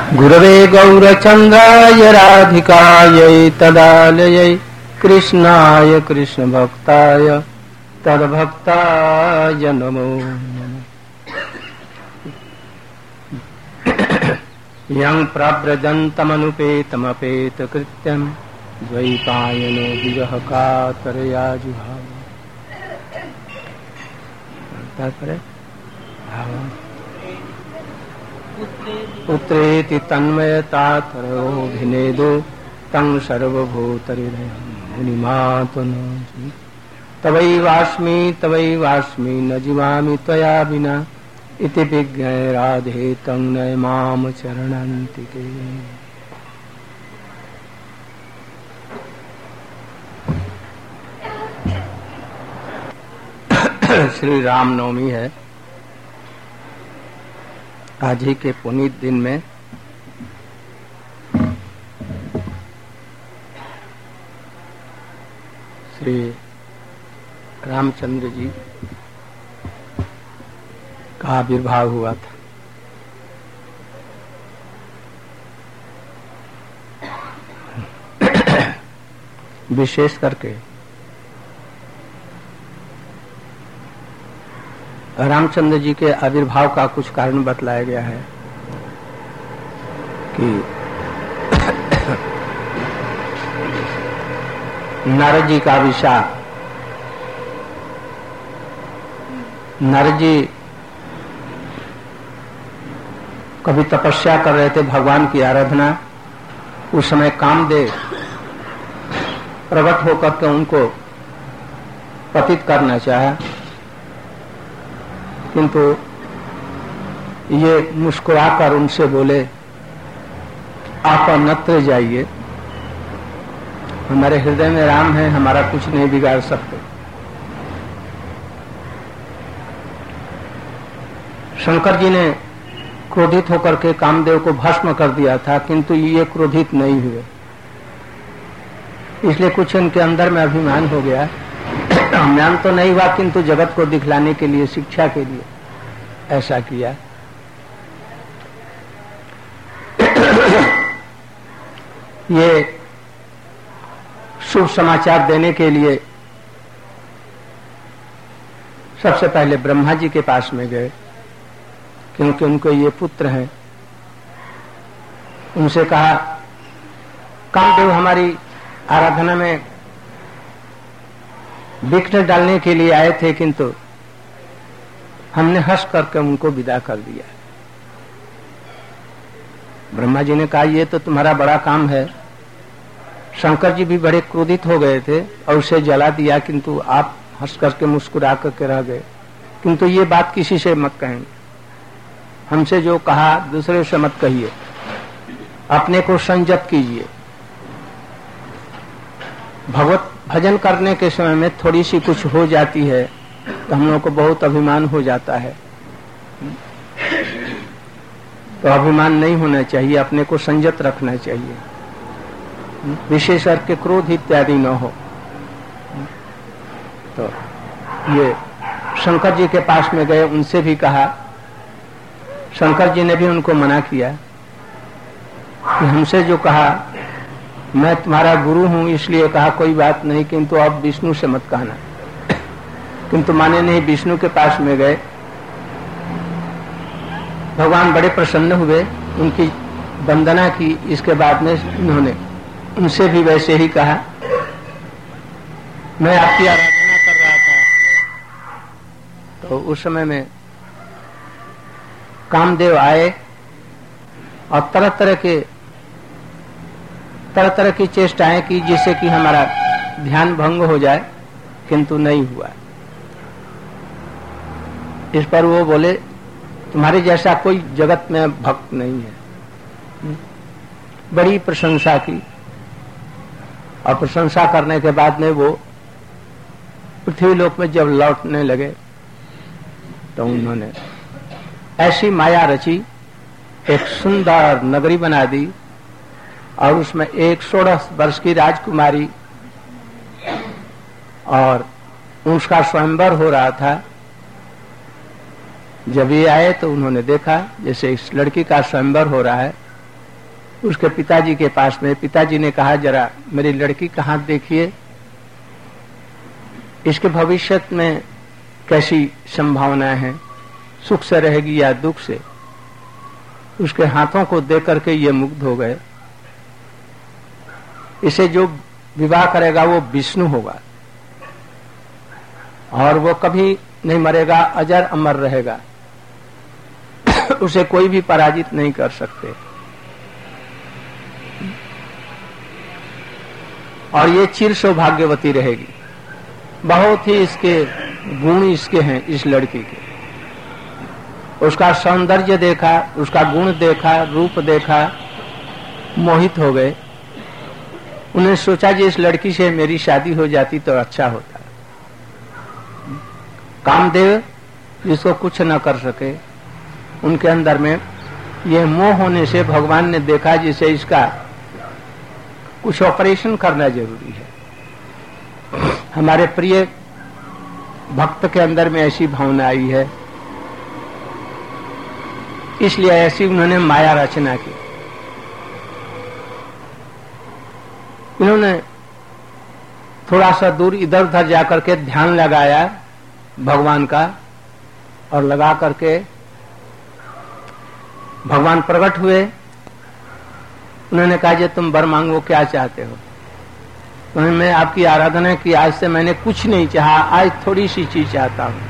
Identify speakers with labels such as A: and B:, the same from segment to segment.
A: गुरवे गौरचन्द्राय राधिकायै तदालयै कृष्णाय कृष्णभक्ताय तद्भक्ताय नमो नमः। यं प्रव्रजन्तमनुपेतमपेतकृत्यं द्वैपायनो विरह कातरया जुहाव। पुत्रेति तन्मयतातरोऽभिनेदो तं सर्वभूतहृदयं मुनिमातनोऽस्मि। तवैवास्मि न जीवामि त्वया विना इति विज्ञाय राधे तं नय माम चरणान्तिके। श्री रामनवमी है। आज ही के पुनीत दिन में श्री रामचंद्र जी का आविर्भाव हुआ था। विशेष करके रामचंद्र जी के आविर्भाव का कुछ कारण बतलाया गया है कि नारद जी का विशाप, नारद जी कभी तपस्या कर रहे थे भगवान की आराधना। उस समय कामदेव प्रकट होकर के उनको पतित करना चाहा, किंतु ये मुस्कुराकर उनसे बोले, आप अन्यत्र जाइए, हमारे हृदय में राम है, हमारा कुछ नहीं बिगाड़ सकते। शंकर जी ने क्रोधित होकर के कामदेव को भस्म कर दिया था, किंतु ये क्रोधित नहीं हुए, इसलिए कुछ इनके अंदर में अभिमान हो गया। ज्ञान तो नहीं हुआ, किंतु जगत को दिखलाने के लिए, शिक्षा के लिए ऐसा किया। ये शुभ समाचार देने के लिए सबसे पहले ब्रह्मा जी के पास में गए, क्योंकि उनको ये पुत्र हैं। उनसे कहा, कामदेव हमारी आराधना में विघ्न डालने के लिए आए थे, किंतु हमने हंस करके उनको विदा कर दिया। ब्रह्मा जी ने कहा, ये तो तुम्हारा बड़ा काम है। शंकर जी भी बड़े क्रोधित हो गए थे और उसे जला दिया, किंतु आप हंस करके मुस्कुरा करके रह गए। किंतु ये बात किसी से मत कहेंगे, हमसे जो कहा दूसरे से मत कहिए, अपने को संयत कीजिए। भगवत भजन करने के समय में थोड़ी सी कुछ हो जाती है तो हम लोगों को बहुत अभिमान हो जाता है। तो अभिमान नहीं होना चाहिए, अपने को संयत रखना चाहिए, विशेष करके क्रोध इत्यादि न हो। तो ये शंकर जी के पास में गए, उनसे भी कहा, शंकर जी ने भी उनको मना किया कि हमसे जो कहा, मैं तुम्हारा गुरु हूं इसलिए कहा, कोई बात नहीं, किंतु अब विष्णु से मत कहना। किंतु माने नहीं, विष्णु के पास में गए। भगवान बड़े प्रसन्न हुए, उनकी वंदना की। इसके बाद में उन्होंने उनसे भी वैसे ही कहा, मैं आपकी आराधना कर रहा था। तो उस समय में कामदेव आए और तरह तरह की चेष्टाएं की जिससे कि हमारा ध्यान भंग हो जाए, किंतु नहीं हुआ। इस पर वो बोले, तुम्हारे जैसा कोई जगत में भक्त नहीं है। बड़ी प्रशंसा की और प्रशंसा करने के बाद में वो पृथ्वी लोक में जब लौटने लगे तो उन्होंने ऐसी माया रची, एक सुंदर नगरी बना दी और उसमें एक 16 वर्ष की राजकुमारी और उसका स्वयंवर हो रहा था। जब ये आए तो उन्होंने देखा जैसे इस लड़की का स्वयंवर हो रहा है, उसके पिताजी के पास में। पिताजी ने कहा, जरा मेरी लड़की का हाथ देखिए, इसके भविष्य में कैसी संभावनाएं हैं, सुख से रहेगी या दुख से। उसके हाथों को देख करके ये मुग्ध हो गए। इसे जो विवाह करेगा वो विष्णु होगा और वो कभी नहीं मरेगा, अजर अमर रहेगा, उसे कोई भी पराजित नहीं कर सकते। और ये चिर सौभाग्यवती रहेगी। बहुत ही इसके गुण इसके हैं, इस लड़की के। उसका सौंदर्य देखा, उसका गुण देखा, रूप देखा, मोहित हो गए। उन्हें सोचा कि इस लड़की से मेरी शादी हो जाती तो अच्छा होता। कामदेव जिसको कुछ न कर सके, उनके अंदर में यह मोह होने से भगवान ने देखा जिसे इसका कुछ ऑपरेशन करना जरूरी है। हमारे प्रिय भक्त के अंदर में ऐसी भावना आई है, इसलिए ऐसी उन्होंने माया रचना की। इन्होंने थोड़ा सा दूर इधर उधर जाकर के ध्यान लगाया भगवान का, और लगा करके भगवान प्रकट हुए। उन्होंने कहा, जे तुम वर मांगो, क्या चाहते हो? तो मैं आपकी आराधना की, आज से मैंने कुछ नहीं चाहा, आज थोड़ी सी चीज चाहता हूं।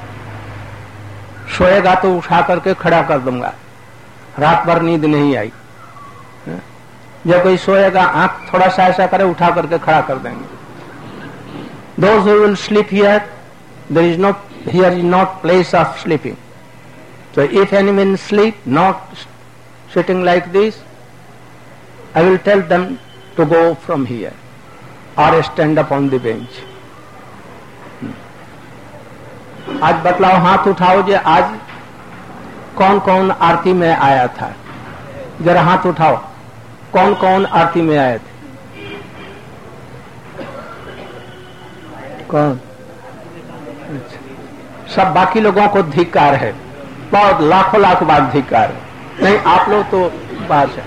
A: सोएगा तो उठा करके खड़ा कर दूंगा, रात भर नींद नहीं आई। जब कोई सोएगा, आंख थोड़ा सा ऐसा करे, उठा करके खड़ा कर देंगे। Those who will sleep here, here is not place of sleeping. So if anyone sleep, not sitting like this, I will tell them to go from here or stand up on the bench. आज बतलाओ, हाथ उठाओ, जे आज कौन कौन आरती में आया था? जरा हाथ उठाओ, कौन कौन आरती में आए थे? कौन? सब बाकी लोगों को धिक्कार है, बहुत लाखों लाख बार धिक्कार है। नहीं, आप लोग तो बाहर से।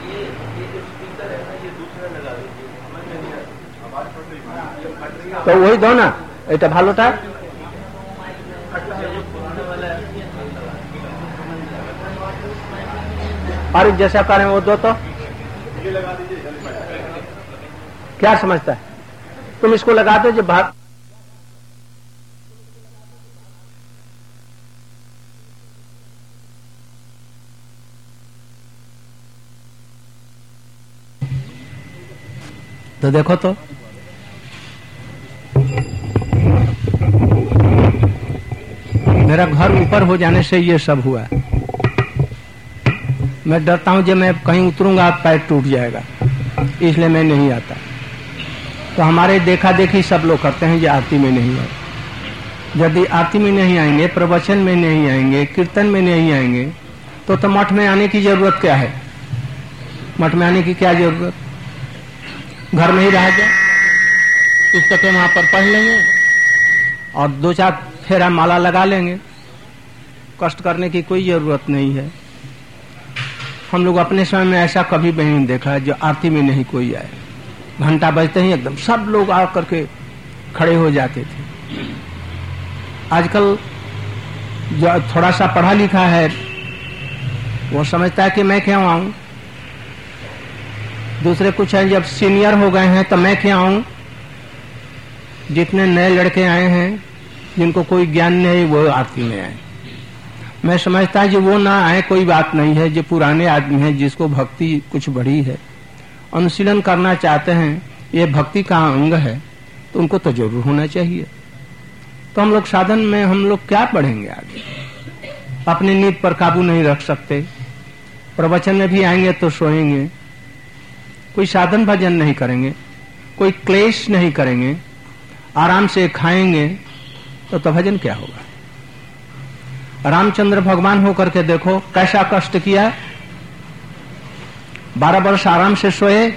A: तो वही दो ना, এটা ভালোটা। और जैसा करें वो दो, तो क्या समझता है? तुम इसको लगा दो जो भाग। तो देखो, तो मेरा घर ऊपर हो जाने से ये सब हुआ। मैं डरता हूं जब मैं कहीं उतरूंगा पैर टूट जाएगा, इसलिए मैं नहीं आता। तो हमारे देखा देखी सब लोग करते हैं, ये आरती में नहीं आए। यदि आरती में नहीं आएंगे, प्रवचन में नहीं आएंगे, कीर्तन में नहीं आएंगे, तो मठ में आने की जरूरत क्या है? मठ में आने की क्या जरूरत? घर में ही रह जाए, पुस्तकें वहां पर पढ़ लेंगे और दो चार फेरा माला लगा लेंगे। कष्ट करने की कोई जरूरत नहीं है। हम लोग अपने समय में ऐसा कभी भी नहीं देखा जो आरती में नहीं कोई आए। घंटा बजते ही एकदम सब लोग आकर के खड़े हो जाते थे। आजकल जो थोड़ा सा पढ़ा लिखा है वो समझता है कि मैं क्यों आऊं। दूसरे कुछ है, जब सीनियर हो गए हैं तो मैं क्यों आऊं। जितने नए लड़के आए हैं जिनको कोई ज्ञान नहीं, वो आरती में आए। मैं समझता है कि वो ना आए कोई बात नहीं है। जो पुराने आदमी हैं, जिसको भक्ति कुछ बढ़ी है, अनुशीलन करना चाहते हैं, ये भक्ति का अंग है, तो उनको तो जरूर होना चाहिए। तो हम लोग साधन में हम लोग क्या बढ़ेंगे आगे? अपनी नींद पर काबू नहीं रख सकते। प्रवचन में भी आएंगे तो सोएंगे, कोई साधन भजन नहीं करेंगे, कोई क्लेश नहीं करेंगे, आराम से खाएंगे, तो भजन क्या होगा? रामचंद्र भगवान होकर के देखो कैसा कष्ट किया। 12 वर्ष आराम से सोए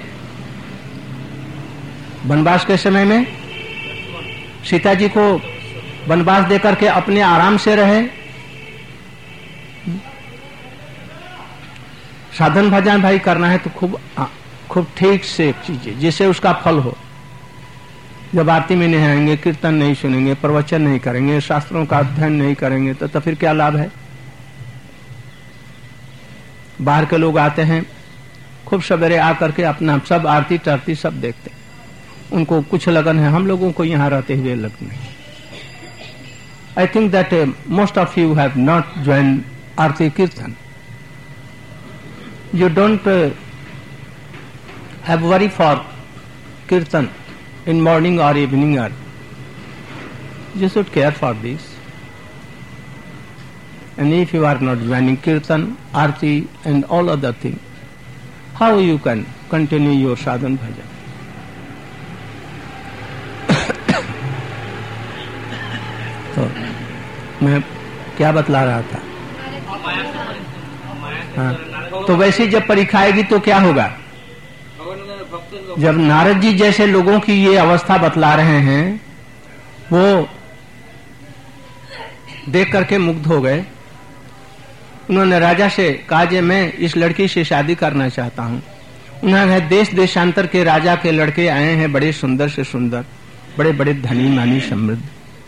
A: वनवास के समय में। सीता जी को वनवास देकर के अपने आराम से रहे। साधन भजन भाई करना है तो खूब ठीक से कीजिए जिससे उसका फल हो। जब आरती में नहीं आएंगे, कीर्तन नहीं सुनेंगे, प्रवचन नहीं करेंगे, शास्त्रों का अध्ययन नहीं करेंगे तो फिर क्या लाभ है। बाहर के लोग आते हैं, खूब सवेरे आकर के अपना सब आरती टारती सब देखते हैं, उनको कुछ लगन है, हम लोगों को यहाँ रहते हुए लगन नहीं। I think that most of you have not joined Aarti Kirtan. You don't have worry for Kirtan in morning or evening hour. You should care for this. And if you are not joining Kirtan, Aarti and all other things, how you can continue your sadhan bhajan? तो मैं क्या बतला रहा था? हाँ, तो वैसे जब परीक्षा आएगी तो क्या होगा? जब नारद जी जैसे लोगों की ये अवस्था बतला रहे हैं, वो देख करके मुग्ध हो गए। उन्होंने राजा से कहा कि मैं इस लड़की से शादी करना चाहता हूँ। उन्होंने देश देशांतर के राजा के लड़के आए हैं, बड़े सुंदर से सुंदर, बड़े बड़े धनी मानी समृद्ध,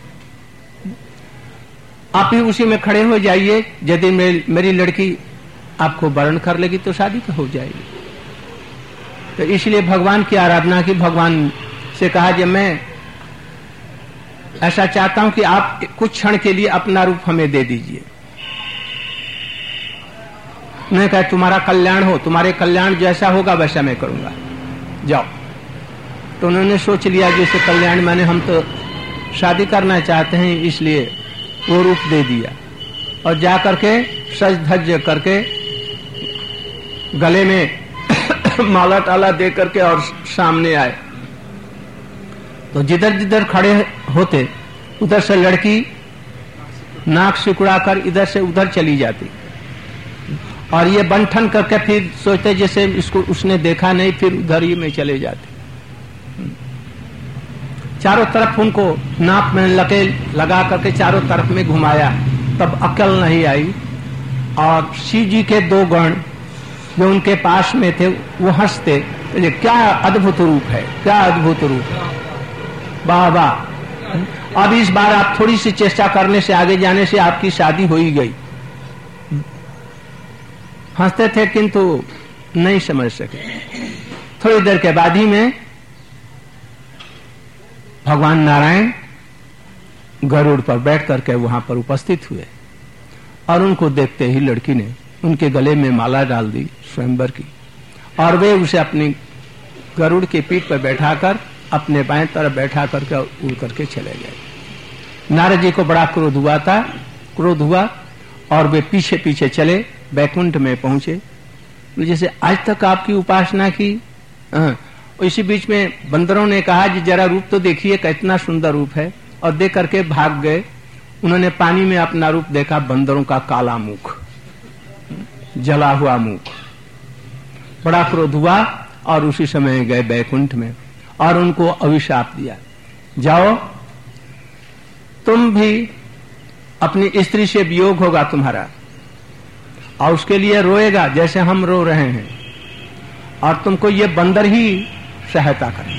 A: आप ही उसी में खड़े हो जाइए। यदि मेरी लड़की आपको वर्ण कर लेगी तो शादी तो हो जाएगी। तो इसलिए भगवान की आराधना की, भगवान से कहा कि मैं ऐसा चाहता हूं कि आप कुछ क्षण के लिए अपना रूप हमें दे दीजिए। उन्होंने कहा तुम्हारा कल्याण हो, तुम्हारे कल्याण जैसा होगा वैसा मैं करूंगा, जाओ। तो उन्होंने सोच लिया जैसे कल्याण माने हम तो शादी करना चाहते हैं, इसलिए वो रूप दे दिया और जा करके सज धज करके गले में माला टाला दे करके और सामने आए। तो जिधर जिधर खड़े होते उधर से लड़की नाक सिकुड़ाकर इधर से उधर चली जाती और ये बंठन करके फिर सोचते जैसे इसको उसने देखा नहीं, फिर उधर ही में चले जाते। चारों तरफ उनको नाक में लकेल लगा करके चारों तरफ में घुमाया, तब अकल नहीं आई। और शिव जी के दो गण जो उनके पास में थे वो हंसते, क्या अद्भुत रूप है, क्या अद्भुत रूप, वाह वाह। अब इस बार आप थोड़ी सी चेष्टा करने से, आगे जाने से आपकी शादी हो ही गई। हंसते थे किंतु नहीं समझ सके। थोड़ी देर के बाद ही में भगवान नारायण गरुड़ पर बैठ करके वहां पर उपस्थित हुए और उनको देखते ही लड़की ने उनके गले में माला डाल दी स्वयंवर की, और वे उसे अपनी गरुड़ की पीठ पर बैठाकर अपने बाएं तरफ बैठा करके उड़ करके चले गए। नारद जी को बड़ा क्रोध हुआ और वे पीछे पीछे चले, बैकुंठ में पहुंचे। जैसे आज तक आपकी उपासना की। इसी बीच में बंदरों ने कहा कि जरा रूप तो देखिए, कितना सुंदर रूप है, और देख करके भाग गए। उन्होंने पानी में अपना रूप देखा, बंदरों का काला मुख, जला हुआ मुख। बड़ा क्रोध हुआ और उसी समय गए बैकुंठ में और उनको अभिशाप दिया, जाओ तुम भी, अपनी स्त्री से वियोग होगा तुम्हारा और उसके लिए रोएगा जैसे हम रो रहे हैं, और तुमको ये बंदर ही सहायता करें।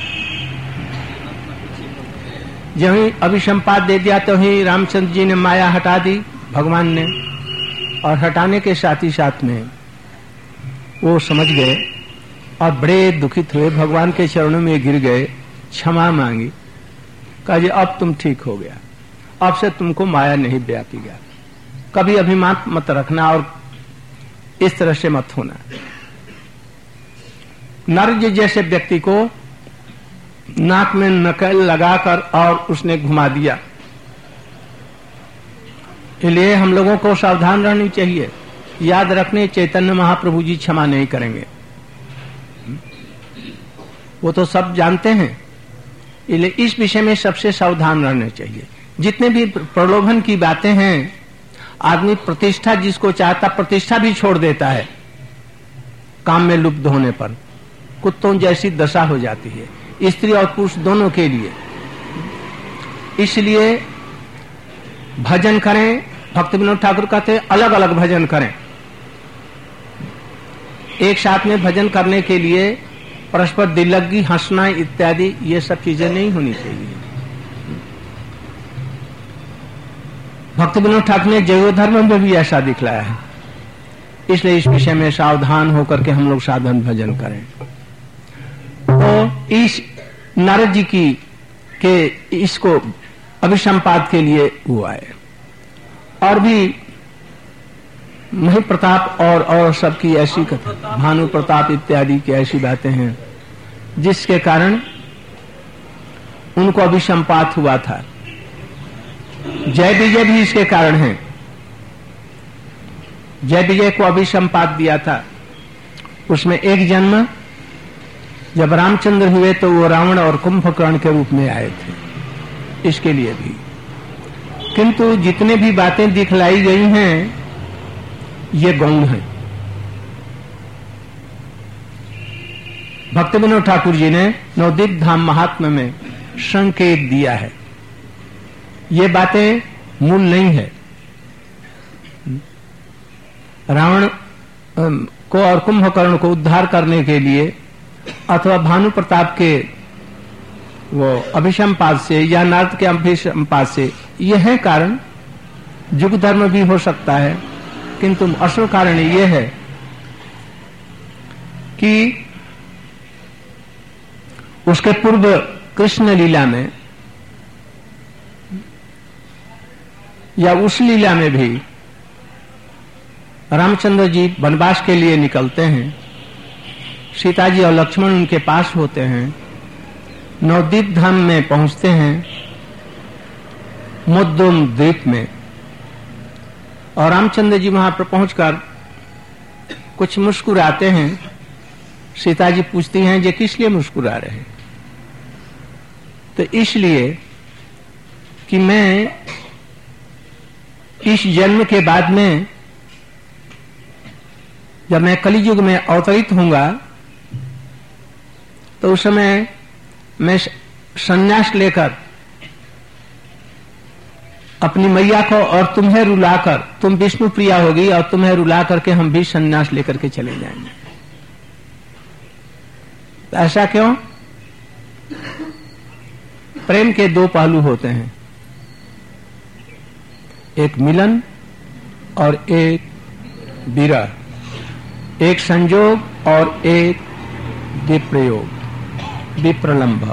A: जब ही अभिसंपात दे दिया तो ही रामचंद्र जी ने माया हटा दी भगवान ने, और हटाने के साथ ही साथ में वो समझ गए और बड़े दुखित हुए, भगवान के चरणों में गिर गए, क्षमा मांगी, कहा जी अब तुम ठीक हो गया, अब से तुमको माया नहीं व्यापीगा, कभी अभिमान मत रखना और इस तरह से मत होना। नारद जी जैसे व्यक्ति को नाक में नकेल लगाकर और उसने घुमा दिया। इसलिए हम लोगों को सावधान रहनी चाहिए, याद रखने चैतन्य महाप्रभु जी क्षमा नहीं करेंगे, वो तो सब जानते हैं। इसलिए इस विषय में सबसे सावधान रहना चाहिए। जितने भी प्रलोभन की बातें हैं, आदमी प्रतिष्ठा जिसको चाहता प्रतिष्ठा भी छोड़ देता है काम में लुप्त होने पर, कुत्तों जैसी दशा हो जाती है स्त्री और पुरुष दोनों के लिए। इसलिए भजन करें, भक्ति विनोद ठाकुर कहते हैं अलग अलग भजन करें। एक साथ में भजन करने के लिए परस्पर दिलगी, हंसना इत्यादि ये सब चीजें नहीं होनी चाहिए। भक्ति विनोद ठाकुर ने जैव धर्म में भी ऐसा दिखलाया है, इसलिए इस विषय में सावधान होकर के हम लोग साधन भजन करें। तो इस नारद जी की के इसको अभिसंपाद के लिए हुआ है। और भी मही प्रताप और सबकी ऐसी कथा, भानु प्रताप इत्यादि की ऐसी बातें हैं जिसके कारण उनको अभिसंपात हुआ था। जय विजय भी इसके कारण है। जय विजय को अभिसंपात दिया था, उसमें एक जन्म जब रामचंद्र हुए तो वो रावण और कुंभकर्ण के रूप में आए थे, इसके लिए भी। किंतु जितने भी बातें दिखलाई गई हैं ये गौण है। भक्ति विनोद ठाकुर जी ने नवद्वीप धाम महात्म्य में संकेत दिया है, ये बातें मूल नहीं है। रावण को और कुंभकर्ण को उद्धार करने के लिए अथवा भानु प्रताप के वो अभिसंपाद से या नारद के अभिसंपाद से, यह है कारण। युग धर्म भी हो सकता है, किंतु असल कारण यह है कि उसके पूर्व कृष्ण लीला में या उस लीला में भी रामचंद्र जी वनवास के लिए निकलते हैं, सीता जी और लक्ष्मण उनके पास होते हैं, नवद्वीप धाम में पहुंचते हैं, मोद्दुम द्वीप में, और रामचंद्र जी वहां पर पहुंचकर कुछ मुस्कुराते हैं। सीता जी पूछती हैं ये किस लिए मुस्कुरा रहे हैं? तो इसलिए कि मैं इस जन्म के बाद में जब मैं कलियुग में अवतरित होऊंगा तो उस समय मैं संन्यास लेकर अपनी मैया को और तुम्हें रुलाकर, तुम विष्णु प्रिया होगी और तुम्हें रुला करके हम भी संन्यास लेकर के चले जाएंगे। तो ऐसा क्यों? प्रेम के दो पहलू होते हैं, एक मिलन और एक विरह, एक संयोग और एक विप्रयोग, विप्रलंब।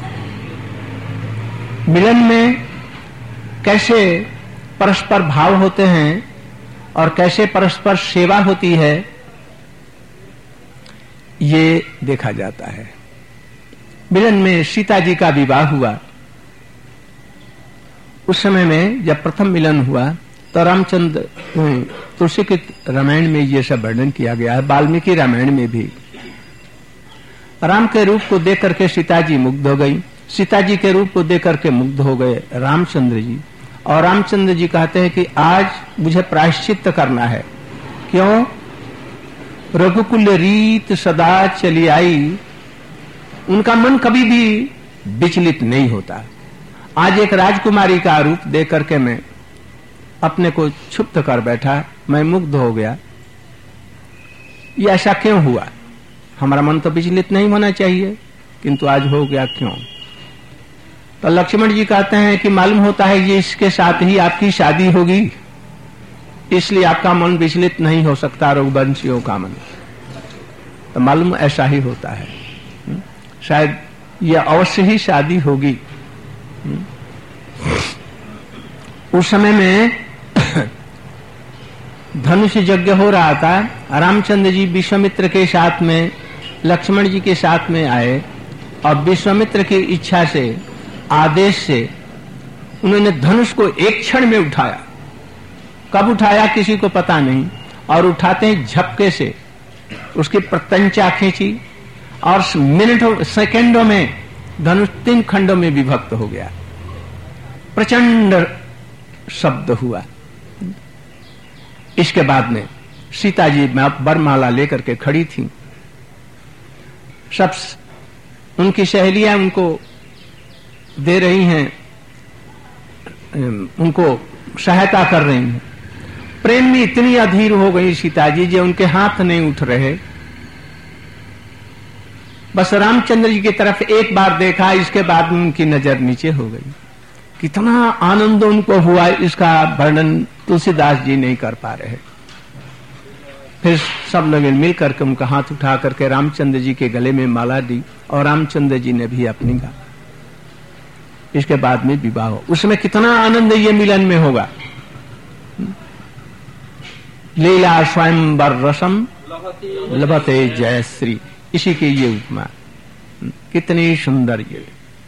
A: मिलन में कैसे परस्पर भाव होते हैं और कैसे परस्पर सेवा होती है, ये देखा जाता है। मिलन में सीता जी का विवाह हुआ, उस समय में जब प्रथम मिलन हुआ तो रामचंद्र तुलसी के रामायण में ये सब वर्णन किया गया है, वाल्मीकि रामायण में भी। राम के रूप को देख करके सीता जी मुग्ध हो गई, सीता जी के रूप को देख करके मुग्ध हो गए रामचंद्र जी, और रामचंद्र जी कहते हैं कि आज मुझे प्रायश्चित करना है। क्यों? रघुकुल रीत सदा चली आई, उनका मन कभी भी विचलित नहीं होता। आज एक राजकुमारी का रूप देख करके मैं अपने को क्षुब्ध कर बैठा, मैं मुग्ध हो गया। ये ऐसा क्यों हुआ? हमारा मन तो विचलित नहीं होना चाहिए, किंतु आज हो गया क्यों? तो लक्ष्मण जी कहते हैं कि मालूम होता है ये इसके साथ ही आपकी शादी होगी, इसलिए आपका मन विचलित नहीं हो सकता, रघुवंशियों का मन। तो मालूम ऐसा ही होता है, शायद ये अवश्य ही शादी होगी। उस समय में धनुष यज्ञ हो रहा था, रामचंद्र जी विश्वामित्र के साथ में लक्ष्मण जी के साथ में आए, और विश्वामित्र की इच्छा से, आदेश से उन्होंने धनुष को एक क्षण में उठाया। कब उठाया किसी को पता नहीं, और उठाते ही झपके से उसकी प्रत्यंचा खींची और मिनटों सेकंडों में धनुष 3 खंडों में विभक्त हो गया। प्रचंड शब्द हुआ। इसके बाद में सीता जी वरमाला लेकर के खड़ी थी, सब उनकी सहेलियां उनको दे रही हैं, उनको सहायता कर रही हैं। प्रेम में इतनी अधीर हो गई सीता जी जो उनके हाथ नहीं उठ रहे, बस रामचंद्र जी की तरफ एक बार देखा, इसके बाद उनकी नजर नीचे हो गई। कितना आनंद उनको हुआ, इसका वर्णन तुलसीदास जी नहीं कर पा रहे। फिर सब लोग मिल करके उनका हाथ उठा करके रामचंद्र जी के गले में माला दी और रामचंद्र जी ने भी अपनी गा। इसके बाद में विवाह हो। उसमें कितना आनंद ये मिलन में होगा। लीला स्वयंवर रसम लभते जय श्री, इसी की ये उपमा। कितनी सुंदर ये।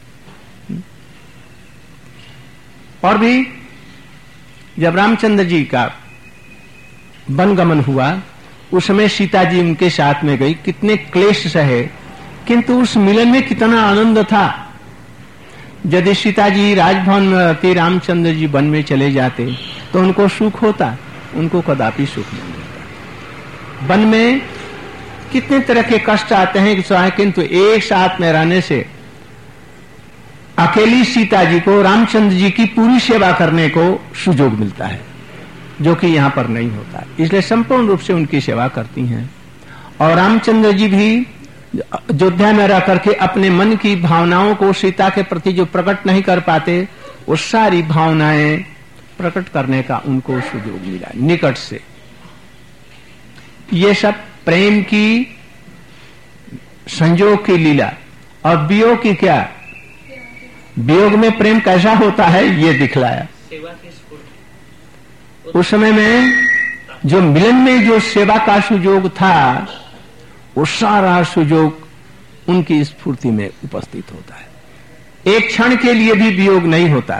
A: और भी जब रामचंद्र जी का वनगमन हुआ, उसमें सीता जी उनके साथ में गई, कितने क्लेश सहे, किंतु उस मिलन में कितना आनंद था। यदि सीता जी राजभवन में रहती, रामचंद्र जी वन में चले जाते तो उनको सुख होता, उनको कदापि सुख नहीं मिलता। वन में कितने तरह के कष्ट आते हैं, किंतु एक साथ में रहने से अकेली सीता जी को रामचंद्र जी की पूरी सेवा करने को सुयोग मिलता है, जो कि यहां पर नहीं होता। इसलिए संपूर्ण रूप से उनकी सेवा करती हैं। और रामचंद्र जी भी अयोध्या में रह करके अपने मन की भावनाओं को सीता के प्रति जो प्रकट नहीं कर पाते, वो सारी भावनाएं प्रकट करने का उनको सुयोग मिला निकट से। ये सब प्रेम की संयोग की लीला। और वियोग की क्या, वियोग में प्रेम कैसा होता है ये दिखलाया। उस समय में जो मिलन में जो सेवा का सुयोग था, वो सारा सुयोग उनकी स्फूर्ति में उपस्थित होता है। एक क्षण के लिए भी वियोग नहीं होता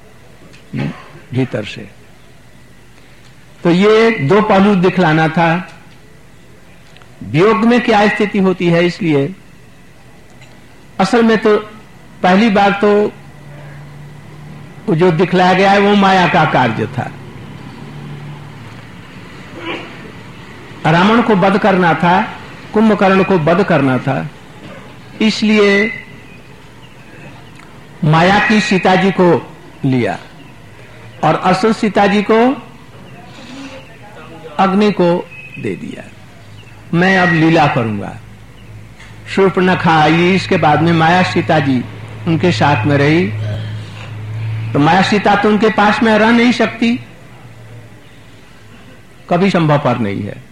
A: भीतर से। तो ये दो पहलू दिखलाना था। वियोग में क्या स्थिति होती है, इसलिए असल में तो पहली बार तो जो दिखलाया गया है वो माया का कार्य था। रावण को वध करना था, कुंभकर्ण को वध करना था, इसलिए माया की सीता जी को लिया और असल सीता जी को अग्नि को दे दिया। मैं अब लीला करूंगा। शूर्पणखा आई, इसके बाद में माया सीता जी उनके साथ में रही। तो माया सीता तो उनके पास में रह नहीं सकती, कभी संभव पर नहीं है,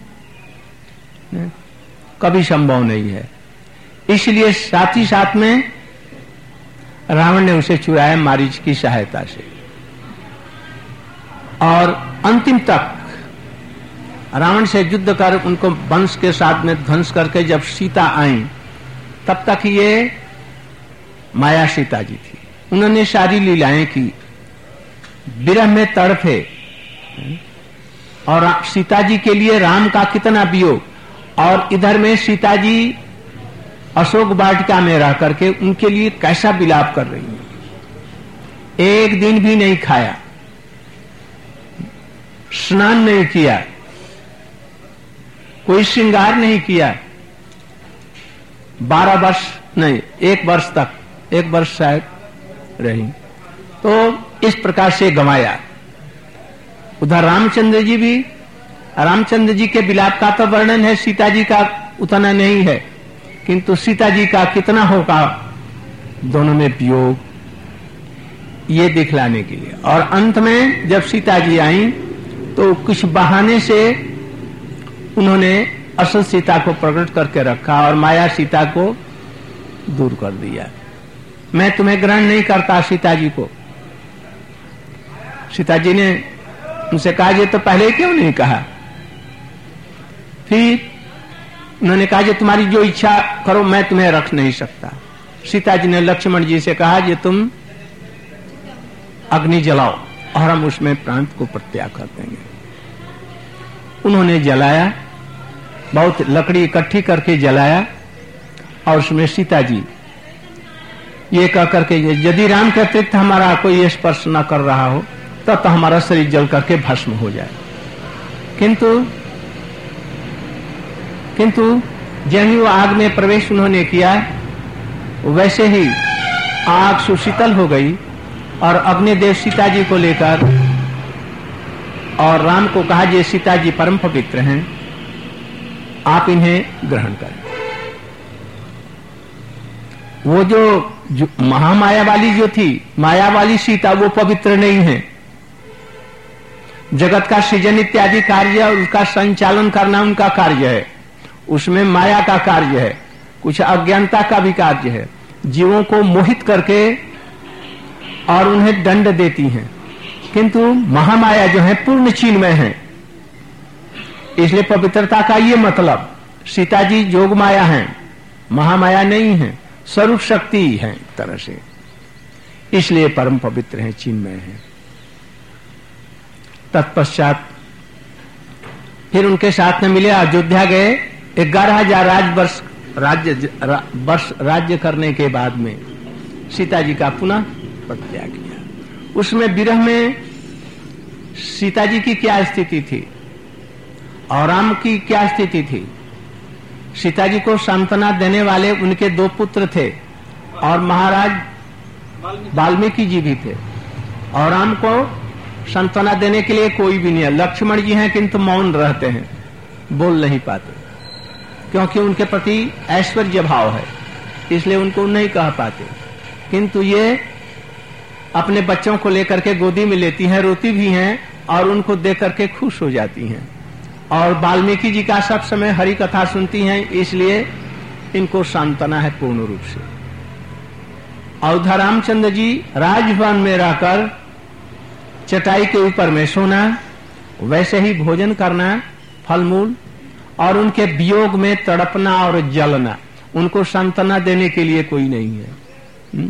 A: कभी संभव नहीं है। इसलिए साथ ही साथ में रावण ने उसे चुराया मारीच की सहायता से। और अंतिम तक रावण से युद्ध कर उनको वंश के साथ में ध्वंस करके जब सीता आई, तब तक ये माया सीता जी थी। उन्होंने सारी लीलाएं की, विरह में तड़फे। और सीता जी के लिए राम का कितना वियोग। और इधर में सीता जी अशोक वाटिका में रह करके उनके लिए कैसा विलाप कर रही है। एक दिन भी नहीं खाया, स्नान नहीं किया, कोई श्रृंगार नहीं किया। 12 वर्ष नहीं, 1 वर्ष तक, 1 वर्ष शायद रही। तो इस प्रकार से गंवाया। उधर रामचंद्र जी भी, रामचंद्र जी के विलाप का तो वर्णन है, सीता जी का उतना नहीं है, किंतु सीता जी का कितना होगा दोनों में वियोग, ये दिखलाने के लिए। और अंत में जब सीता जी आई तो कुछ बहाने से उन्होंने असल सीता को प्रकट करके रखा और माया सीता को दूर कर दिया। मैं तुम्हें ग्रहण नहीं करता सीता जी को। सीता जी ने उनसे कहा, ये तो पहले क्यों नहीं कहा। फिर उन्होंने कहा, ये तुम्हारी जो इच्छा करो, मैं तुम्हें रख नहीं सकता। सीता जी ने लक्ष्मण जी से कहा, ये तुम अग्नि जलाओ और हम उसमें प्राण को प्रत्याग कर देंगे। उन्होंने जलाया, बहुत लकड़ी इकट्ठी करके जलाया और उसमें सीता जी ये कह करके, यदि राम के अतिरिक्त हमारा कोई स्पर्श न कर रहा हो तो हमारा शरीर जल करके भस्म हो जाए। किंतु जब ही वो आग में प्रवेश उन्होंने किया, वैसे ही आग सुशीतल हो गई और अग्निदेव सीता जी को लेकर और राम को कहा, ये सीता जी परम पवित्र हैं, आप इन्हें ग्रहण करें। वो जो महामाया वाली जो थी, माया वाली सीता, वो पवित्र नहीं है। जगत का सृजन इत्यादि कार्य और उसका संचालन करना उनका कार्य है, उसमें माया का कार्य है, कुछ अज्ञानता का भी कार्य है। जीवों को मोहित करके और उन्हें दंड देती हैं, किंतु महामाया जो है पूर्ण चिन्मय है। इसलिए पवित्रता का ये मतलब, सीता जी जोग माया है, महामाया नहीं है, स्वरूप शक्ति है एक तरह से, इसलिए परम पवित्र है, चिन्मय है। तत्पश्चात फिर उनके साथ में मिले, अयोध्या गए। 11,000 वर्ष राज्य करने के बाद में सीता जी का पुनः परित्याग किया। उसमें विरह में सीता जी की क्या स्थिति थी और राम की क्या स्थिति थी। सीता जी को सांत्वना देने वाले उनके 2 पुत्र थे और महाराज वाल्मीकि जी भी थे, और राम को सांत्वना देने के लिए कोई भी नहीं है। लक्ष्मण जी हैं किंतु मौन रहते हैं, बोल नहीं पाते, क्योंकि उनके प्रति ऐश्वर्य भाव है, इसलिए उनको नहीं कह पाते। किंतु ये अपने बच्चों को लेकर के गोदी में लेती हैं, रोती भी हैं और उनको देख करके खुश हो जाती हैं। और वाल्मीकि जी का सब समय हरि कथा सुनती हैं, इसलिए इनको सांत्वना है पूर्ण रूप से। अयोध्या रामचंद्र जी राजभवन में रहकर चटाई के ऊपर में सोना, वैसे ही भोजन करना, फल मूल, और उनके वियोग में तड़पना और जलना। उनको सांत्वना देने के लिए कोई नहीं है।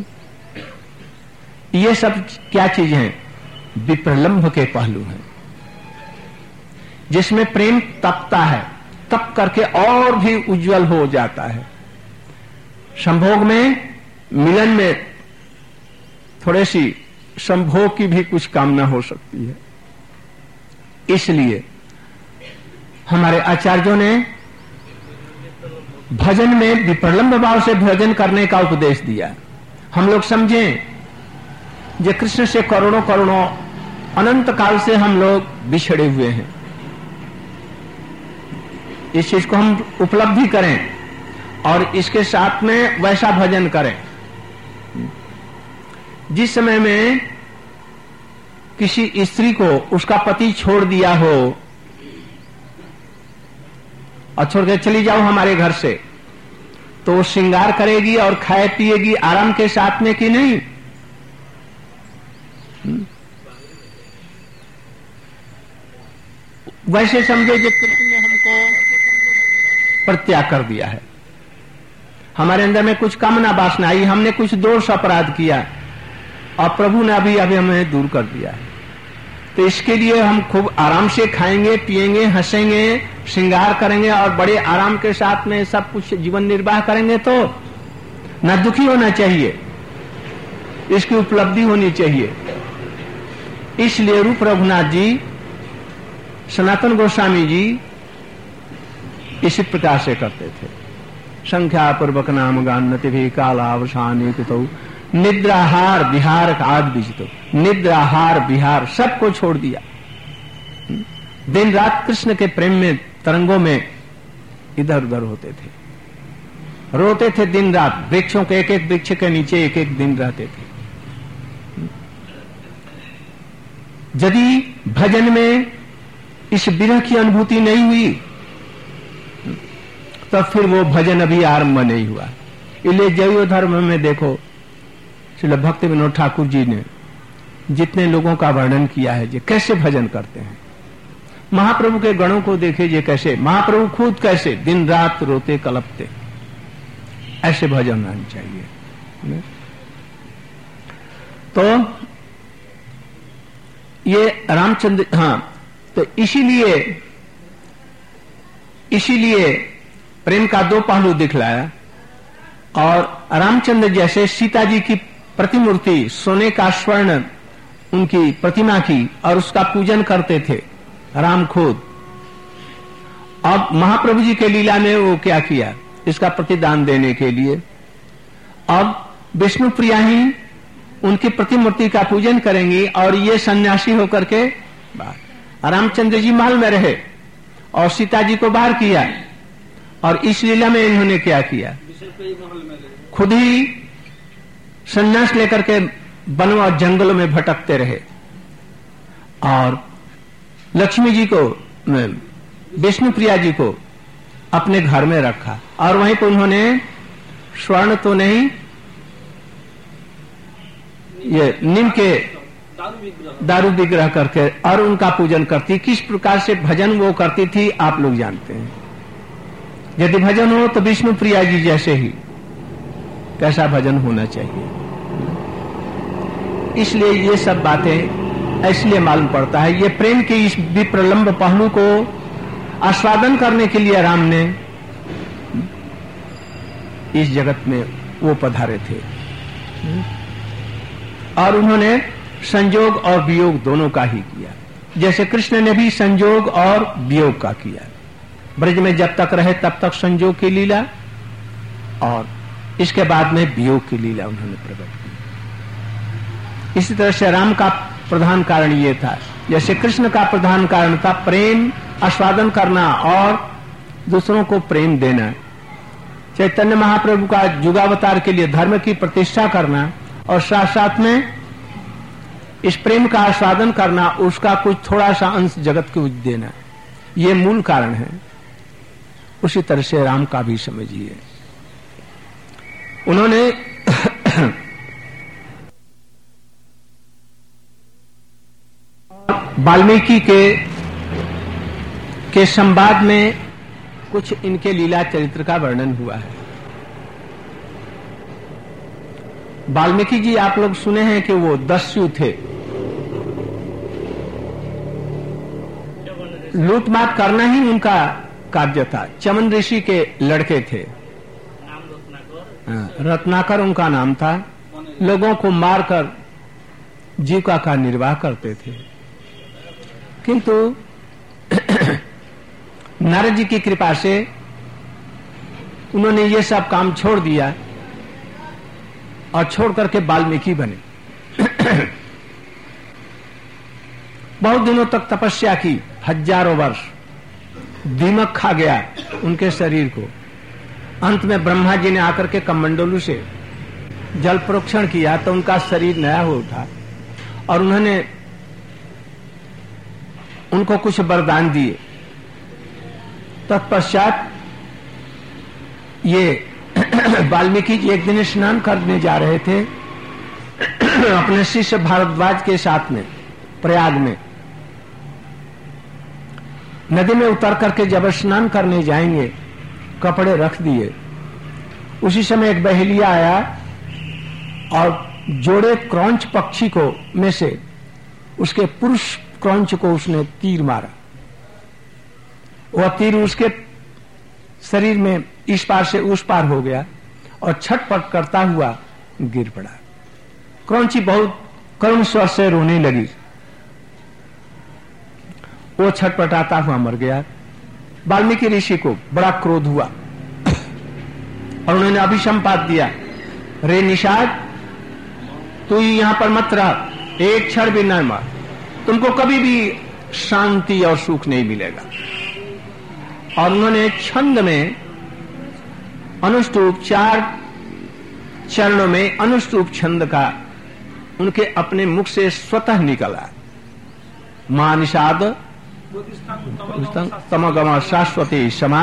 A: ये सब क्या चीज है? विप्रलंभ के पहलू हैं, जिसमें प्रेम तपता है, तप करके और भी उज्जवल हो जाता है। संभोग में, मिलन में थोड़ी सी संभोग की भी कुछ कामना हो सकती है। इसलिए हमारे आचार्यों ने भजन में विप्रलंभ भाव से भजन करने का उपदेश दिया। हम लोग समझें, जो कृष्ण से करोड़ों करोड़ों अनंत काल से हम लोग बिछड़े हुए हैं, इस चीज को हम उपलब्धि करें और इसके साथ में वैसा भजन करें। जिस समय में किसी स्त्री को उसका पति छोड़ दिया हो और छोड़ के चली जाओ हमारे घर से, तो वो श्रृंगार करेगी और खाए पिएगी आराम के साथ में कि नहीं? वैसे समझो जो कृष्ण ने हमको परित्याग कर दिया है। हमारे अंदर में कुछ कामना वासना आई, हमने कुछ दोष अपराध किया और प्रभु ने अभी हमें दूर कर दिया है। तो इसके लिए हम खूब आराम से खाएंगे, पिएंगे, हंसेंगे, श्रृंगार करेंगे और बड़े आराम के साथ में सब कुछ जीवन निर्वाह करेंगे, तो न दुखी होना चाहिए, इसकी उपलब्धि होनी चाहिए। इसलिए रूप रघुनाथ जी, सनातन गोस्वामी जी इसी प्रकार से करते थे। संख्या पूर्वक नाम गान्नति भी कालावसाने कृतौ निद्राहार विहार आद बीजितो। निद्राहार विहार सबको छोड़ दिया। दिन रात कृष्ण के प्रेम में, तरंगों में इधर उधर होते थे, रोते थे दिन रात। वृक्षों के एक एक वृक्ष के नीचे एक एक दिन रहते थे। यदि भजन में इस विरह की अनुभूति नहीं हुई तब फिर वो भजन अभी आरंभ नहीं हुआ। इसलिए जैव धर्म में देखो, श्रील भक्ति विनोद ठाकुर जी ने जितने लोगों का वर्णन किया है, जो कैसे भजन करते हैं। महाप्रभु के गणों को देखिए कैसे, महाप्रभु खुद कैसे दिन रात रोते कलपते। ऐसे भजन होना चाहिए। तो ये रामचंद्र, हाँ, तो इसीलिए प्रेम का 2 पहलू दिखलाया। और रामचंद्र जैसे सीता जी की प्रतिमूर्ति, सोने का स्वर्ण उनकी प्रतिमा की, और उसका पूजन करते थे राम खुद। अब महाप्रभु जी के लीला में वो क्या किया, इसका प्रतिदान देने के लिए अब विष्णु प्रिया ही उनकी प्रतिमूर्ति का पूजन करेंगी और ये सन्यासी होकर के रामचंद्र जी महल में रहे और सीता जी को बाहर किया। और इस लीला में इन्होंने क्या किया, खुद ही संन्यास लेकर के वनों और जंगलों में भटकते रहे और लक्ष्मी जी को, विष्णु प्रिया जी को अपने घर में रखा और वहीं पर उन्होंने स्वर्ण तो नहीं, ये नीम के दारू विग्रह करके और उनका पूजन करती। किस प्रकार से भजन वो करती थी आप लोग जानते हैं। यदि भजन हो तो विष्णु प्रिया जी जैसे ही कैसा भजन होना चाहिए। इसलिए ये सब बातें इसलिए मालूम पड़ता है। ये प्रेम के इस विप्रलंब पहलू को आस्वादन करने के लिए राम ने इस जगत में वो पधारे थे और उन्होंने संयोग और वियोग दोनों का ही किया। जैसे कृष्ण ने भी संयोग और वियोग का किया। ब्रज में जब तक रहे तब तक संयोग की लीला और इसके बाद में वियोग की लीला उन्होंने प्रकट की। इसी तरह से राम का प्रधान कारण ये था, जैसे कृष्ण का प्रधान कारण था प्रेम आस्वादन करना और दूसरों को प्रेम देना। चैतन्य महाप्रभु का युगावतार के लिए धर्म की प्रतिष्ठा करना और साथ साथ में इस प्रेम का आस्वादन करना, उसका कुछ थोड़ा सा अंश जगत को देना, ये मूल कारण है। उसी तरह से राम का भी समझिए। उन्होंने वाल्मीकि के संवाद में कुछ इनके लीला चरित्र का वर्णन हुआ है। वाल्मीकि जी आप लोग सुने हैं कि वो दस्यु थे, लूटमार करना ही उनका कार्य था। चमन ऋषि के लड़के थे, रत्नाकर उनका नाम था। लोगों को मारकर जीविका का निर्वाह करते थे। किंतु नारद जी की कृपा से उन्होंने ये सब काम छोड़ दिया और छोड़ करके वाल्मीकि बने। बहुत दिनों तक तपस्या की, हजारों वर्ष। दीमक खा गया उनके शरीर को। अंत में ब्रह्मा जी ने आकर के कमंडलू से जल प्रोक्षण किया तो उनका शरीर नया हो उठा और उन्होंने उनको कुछ वरदान दिए। तत्पश्चात ये वाल्मीकि जी एक दिन स्नान करने जा रहे थे अपने शिष्य भारद्वाज के साथ में प्रयाग में। नदी में उतर करके जब स्नान करने जाएंगे, कपड़े रख दिए। उसी समय एक बहेलिया आया और जोड़े क्रौंच पक्षी को में से उसके पुरुष क्रौंच को उसने तीर मारा। वह तीर उसके शरीर में इस पार से उस पार हो गया और छटपट करता हुआ गिर पड़ा। क्रौंची बहुत करुण स्वर से रोने लगी। वो छटपटाता हुआ मर गया। वाल्मीकि ऋषि को बड़ा क्रोध हुआ और उन्होंने अभिसंपात दिया, रे निषाद तू यहां पर मत रह, एक क्षण भी न मर, तुमको कभी भी शांति और सुख नहीं मिलेगा। और उन्होंने छंद में अनुष्टुप 4 चरणों में अनुष्टुप छंद का उनके अपने मुख से स्वतः निकला। मां निषाद तमगम शाश्वती क्षमा,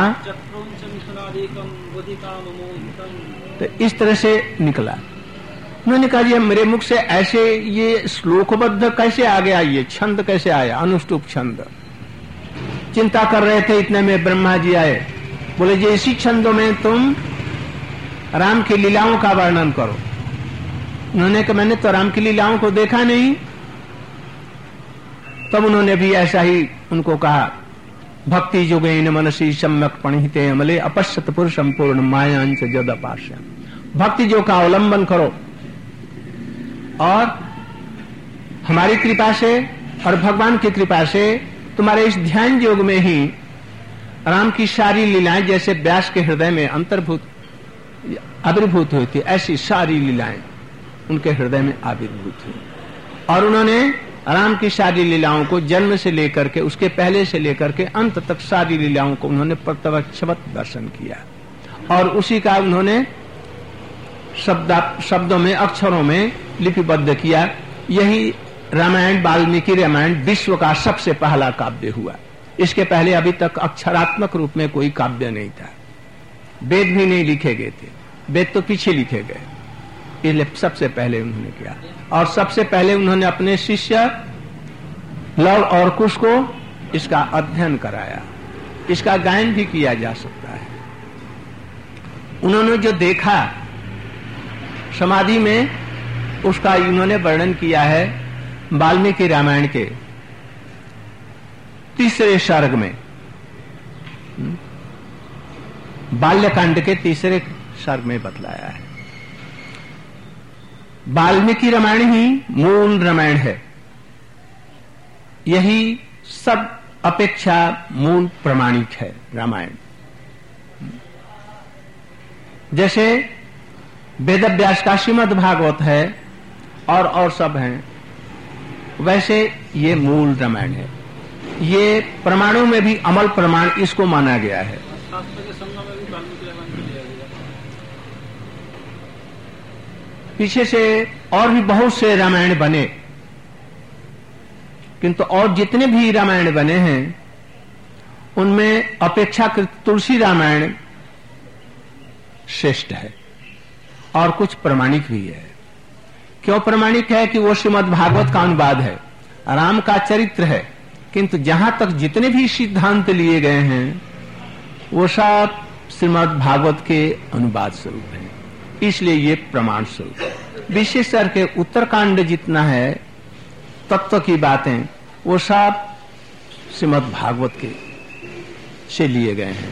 A: तो इस तरह से निकला। उन्होंने कहा ये मेरे मुख से ऐसे ये श्लोकबद्ध कैसे आ गया, ये छंद कैसे आया, अनुष्टुप छंद। चिंता कर रहे थे, इतने में ब्रह्मा जी आए, बोले जी इसी छंदों में तुम राम की लीलाओं का वर्णन करो। उन्होंने कहा मैंने तो राम की लीलाओं को देखा नहीं। तब उन्होंने भी ऐसा ही उनको कहा, भक्ति योगेन मनसी सम्यक पणिहिते अमले अपश्यत पुरुषम पूर्ण मायांच जद अपाश्य। भक्ति योग का अवलंबन करो और हमारी कृपा से और भगवान की कृपा से तुम्हारे इस ध्यान योग में ही राम की सारी लीलाएं जैसे व्यास के हृदय में आविर्भूत हुई थी, ऐसी सारी लीलाएं उनके हृदय में आविर्भूत हुई। और उन्होंने राम की सारी लीलाओं को जन्म से लेकर के उसके पहले से लेकर के अंत तक सारी लीलाओं को उन्होंने प्रत्यक्षवत दर्शन किया और उसी का उन्होंने शब्दों में, अक्षरों में लिपिबद्ध किया। यही रामायण, वाल्मीकि रामायण विश्व का सबसे पहला काव्य हुआ। इसके पहले अभी तक अक्षरात्मक रूप में कोई काव्य नहीं था। वेद भी नहीं लिखे गए थे, वेद तो पीछे लिखे गए, इसलिए सबसे पहले उन्होंने किया। और सबसे पहले उन्होंने अपने शिष्य लव और कुश को इसका अध्ययन कराया। इसका गायन भी किया जा सकता है। उन्होंने जो देखा समाधि में, उसका इन्होंने वर्णन किया है वाल्मीकि रामायण के 3 सर्ग में, बाल्यकांड के 3 सर्ग में बतलाया है। वाल्मीकि रामायण ही मूल रामायण है। यही सब अपेक्षा मूल प्रमाणिक है रामायण। जैसे वेदव्यास का श्रीमद् भागवत है और सब हैं, वैसे ये मूल रामायण है। ये प्रमाणों में भी अमल प्रमाण इसको माना गया है। पीछे से और भी बहुत से रामायण बने, किंतु और जितने भी रामायण बने हैं उनमें अपेक्षाकृत तुलसी रामायण श्रेष्ठ है। और कुछ प्रमाणिक भी है। क्यों प्रमाणिक है? कि वो श्रीमद् भागवत का अनुवाद है, राम का चरित्र है, किंतु जहां तक जितने भी सिद्धांत लिए गए हैं वो सब श्रीमद् भागवत के अनुवाद स्वरूप है, इसलिए ये प्रमाण स्वरूप है। विशेष करके उत्तरकांड जितना है तत्व की बातें, वो सब श्रीमद् भागवत के से लिए गए हैं।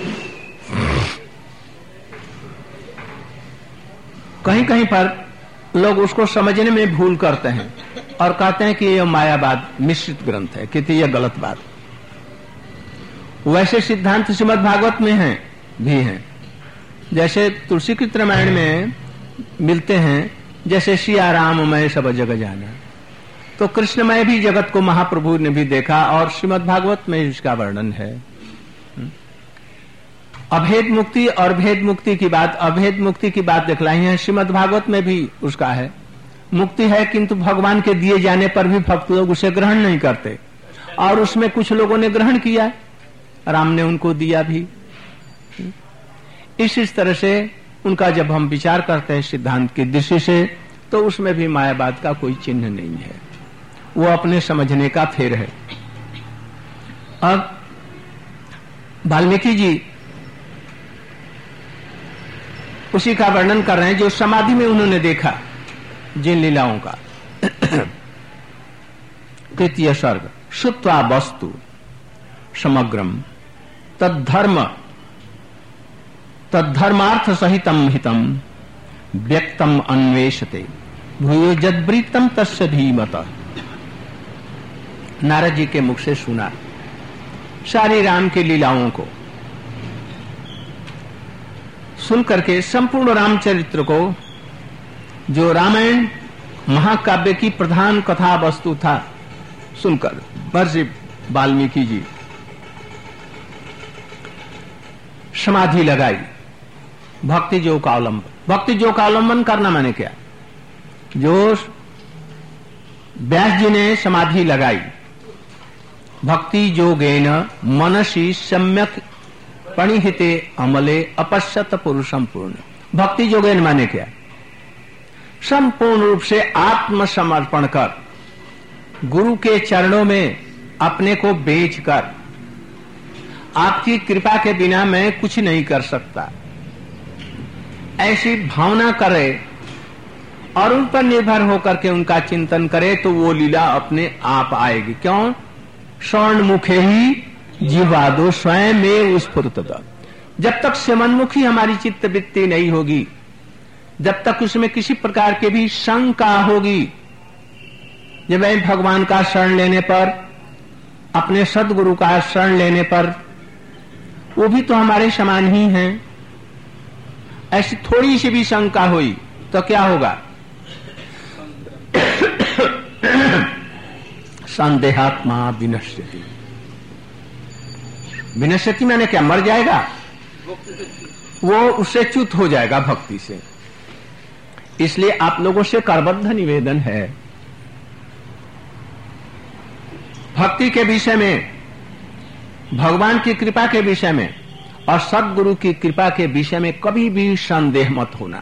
A: कहीं कहीं पर लोग उसको समझने में भूल करते हैं और कहते हैं कि यह मायावाद मिश्रित ग्रंथ है, कि यह गलत बात। वैसे सिद्धांत श्रीमद् भागवत में हैं भी हैं। जैसे तुलसीकृत रामायण में मिलते हैं, जैसे सिया राममय सब जग जाना, तो कृष्णमय भी जगत को महाप्रभु ने भी देखा और श्रीमद् भागवत में इसका वर्णन है। अभेद मुक्ति और भेद मुक्ति की बात, अभेद मुक्ति की बात दिखलाई है, श्रीमद् भागवत में भी उसका है। मुक्ति है, किंतु भगवान के दिए जाने पर भी भक्त लोग उसे ग्रहण नहीं करते, और उसमें कुछ लोगों ने ग्रहण किया, राम ने उनको दिया भी। इस तरह से उनका जब हम विचार करते हैं सिद्धांत की दृष्टि से, तो उसमें भी मायावाद का कोई चिन्ह नहीं है, वो अपने समझने का फेर है। अब वाल्मीकि जी उसी का वर्णन कर रहे हैं जो समाधि में उन्होंने देखा, जिन लीलाओं का। तृतीय सर्ग, श्रुत्वा वस्तु समग्रम तद्धर्मार्थ सहितम हितम व्यक्तम अन्वेषते भूयो यद्वृत्तम तस्य धीमतः। नारद जी के मुख से सुना सारी राम की लीलाओं को, सुन करके संपूर्ण रामचरित्र को, जो रामायण महाकाव्य की प्रधान कथा वस्तु था, सुनकर महर्षि वाल्मीकि जी समाधि लगाई। भक्ति जो का अवलंबन, भक्ति जो का अवलंबन करना माने क्या? जो व्यास जी ने समाधि लगाई, भक्ति जोगेन मनसी सम्यक पणिहिते अमले अपश्यत पुरुषम पूर्ण। भक्ति जोगेन माने क्या? संपूर्ण रूप से आत्मसमर्पण कर, गुरु के चरणों में अपने को बेचकर, आपकी कृपा के बिना मैं कुछ नहीं कर सकता, ऐसी भावना करे और उन पर निर्भर होकर के उनका चिंतन करे, तो वो लीला अपने आप आएगी। क्यों? स्वर्ण मुखे ही जीवादो स्वयं में स्फुरत। जब तक समन्मुखी हमारी चित्त वृत्ति नहीं होगी, जब तक उसमें किसी प्रकार की भी शंका होगी, जब मैं भगवान का शरण लेने पर, अपने सदगुरु का शरण लेने पर, वो भी तो हमारे समान ही हैं, ऐसी थोड़ी सी भी शंका हुई तो क्या होगा? संदेहात्मा विनश्यति। विनश्यति मैंने क्या? मर जाएगा वो, उससे च्युत हो जाएगा भक्ति से। इसलिए आप लोगों से करबद्ध निवेदन है, भक्ति के विषय में, भगवान की कृपा के विषय में और सद्गुरु की कृपा के विषय में कभी भी संदेह मत होना।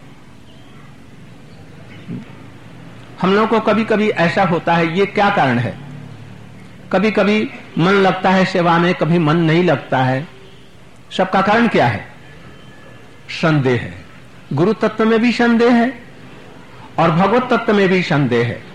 A: हम लोगों को कभी कभी ऐसा होता है, ये क्या कारण है? कभी कभी मन लगता है सेवा में, कभी मन नहीं लगता है। सबका कारण क्या है? संदेह है। गुरु तत्व में भी संदेह है और भगवत तत्व में भी संदेह है,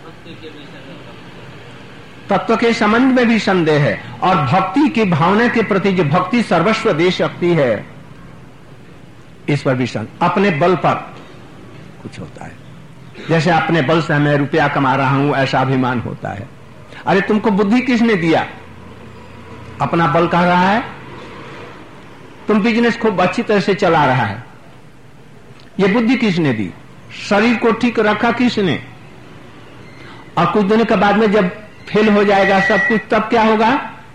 A: तत्व के संबंध में भी संदेह है और भक्ति की भावना के प्रति जो भक्ति सर्वस्व दे शक्ति है, इस पर भी संदेह। अपने बल पर कुछ होता है, जैसे अपने बल से मैं रुपया कमा रहा हूं ऐसा अभिमान होता है। अरे तुमको बुद्धि किसने दिया? अपना बल कह रहा है। तुम बिजनेस खूब अच्छी तरह से चला रहा है, ये बुद्धि किसने दी? शरीर को ठीक रखा किसने? और कुछ दिनों के बाद में जब फेल हो जाएगा सब कुछ, तब क्या होगा?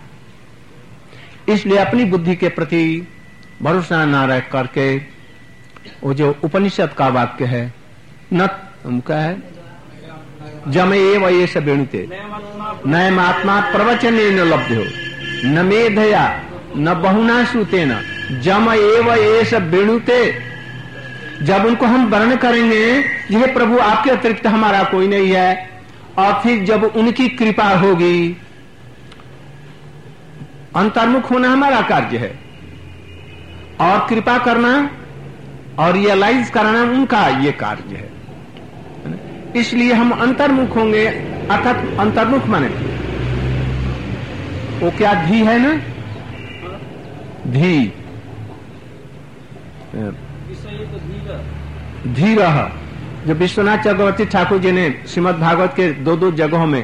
A: इसलिए अपनी बुद्धि के प्रति भरोसा न रख करके, वो जो उपनिषद का वाक्य है, न क्या है, जम एव ये सब वेणुते नयम आत्मा प्रवचने न लब्ध्यो न मेधया न बहुना श्रुतेन जम एव ये सब वेणुते। जब उनको हम वर्ण करेंगे, ये प्रभु आपके अतिरिक्त हमारा कोई नहीं है, और फिर जब उनकी कृपा होगी, अंतर्मुख होना हमारा कार्य है और कृपा करना और रियलाइज करना उनका ये कार्य है। इसलिए हम अंतर्मुख होंगे, अर्थात अंतर्मुख माने वो क्या धी है ना, धी धीर, जो विश्वनाथ चक्रवर्ती ठाकुर जी ने श्रीमद् भागवत के दो जगहों में,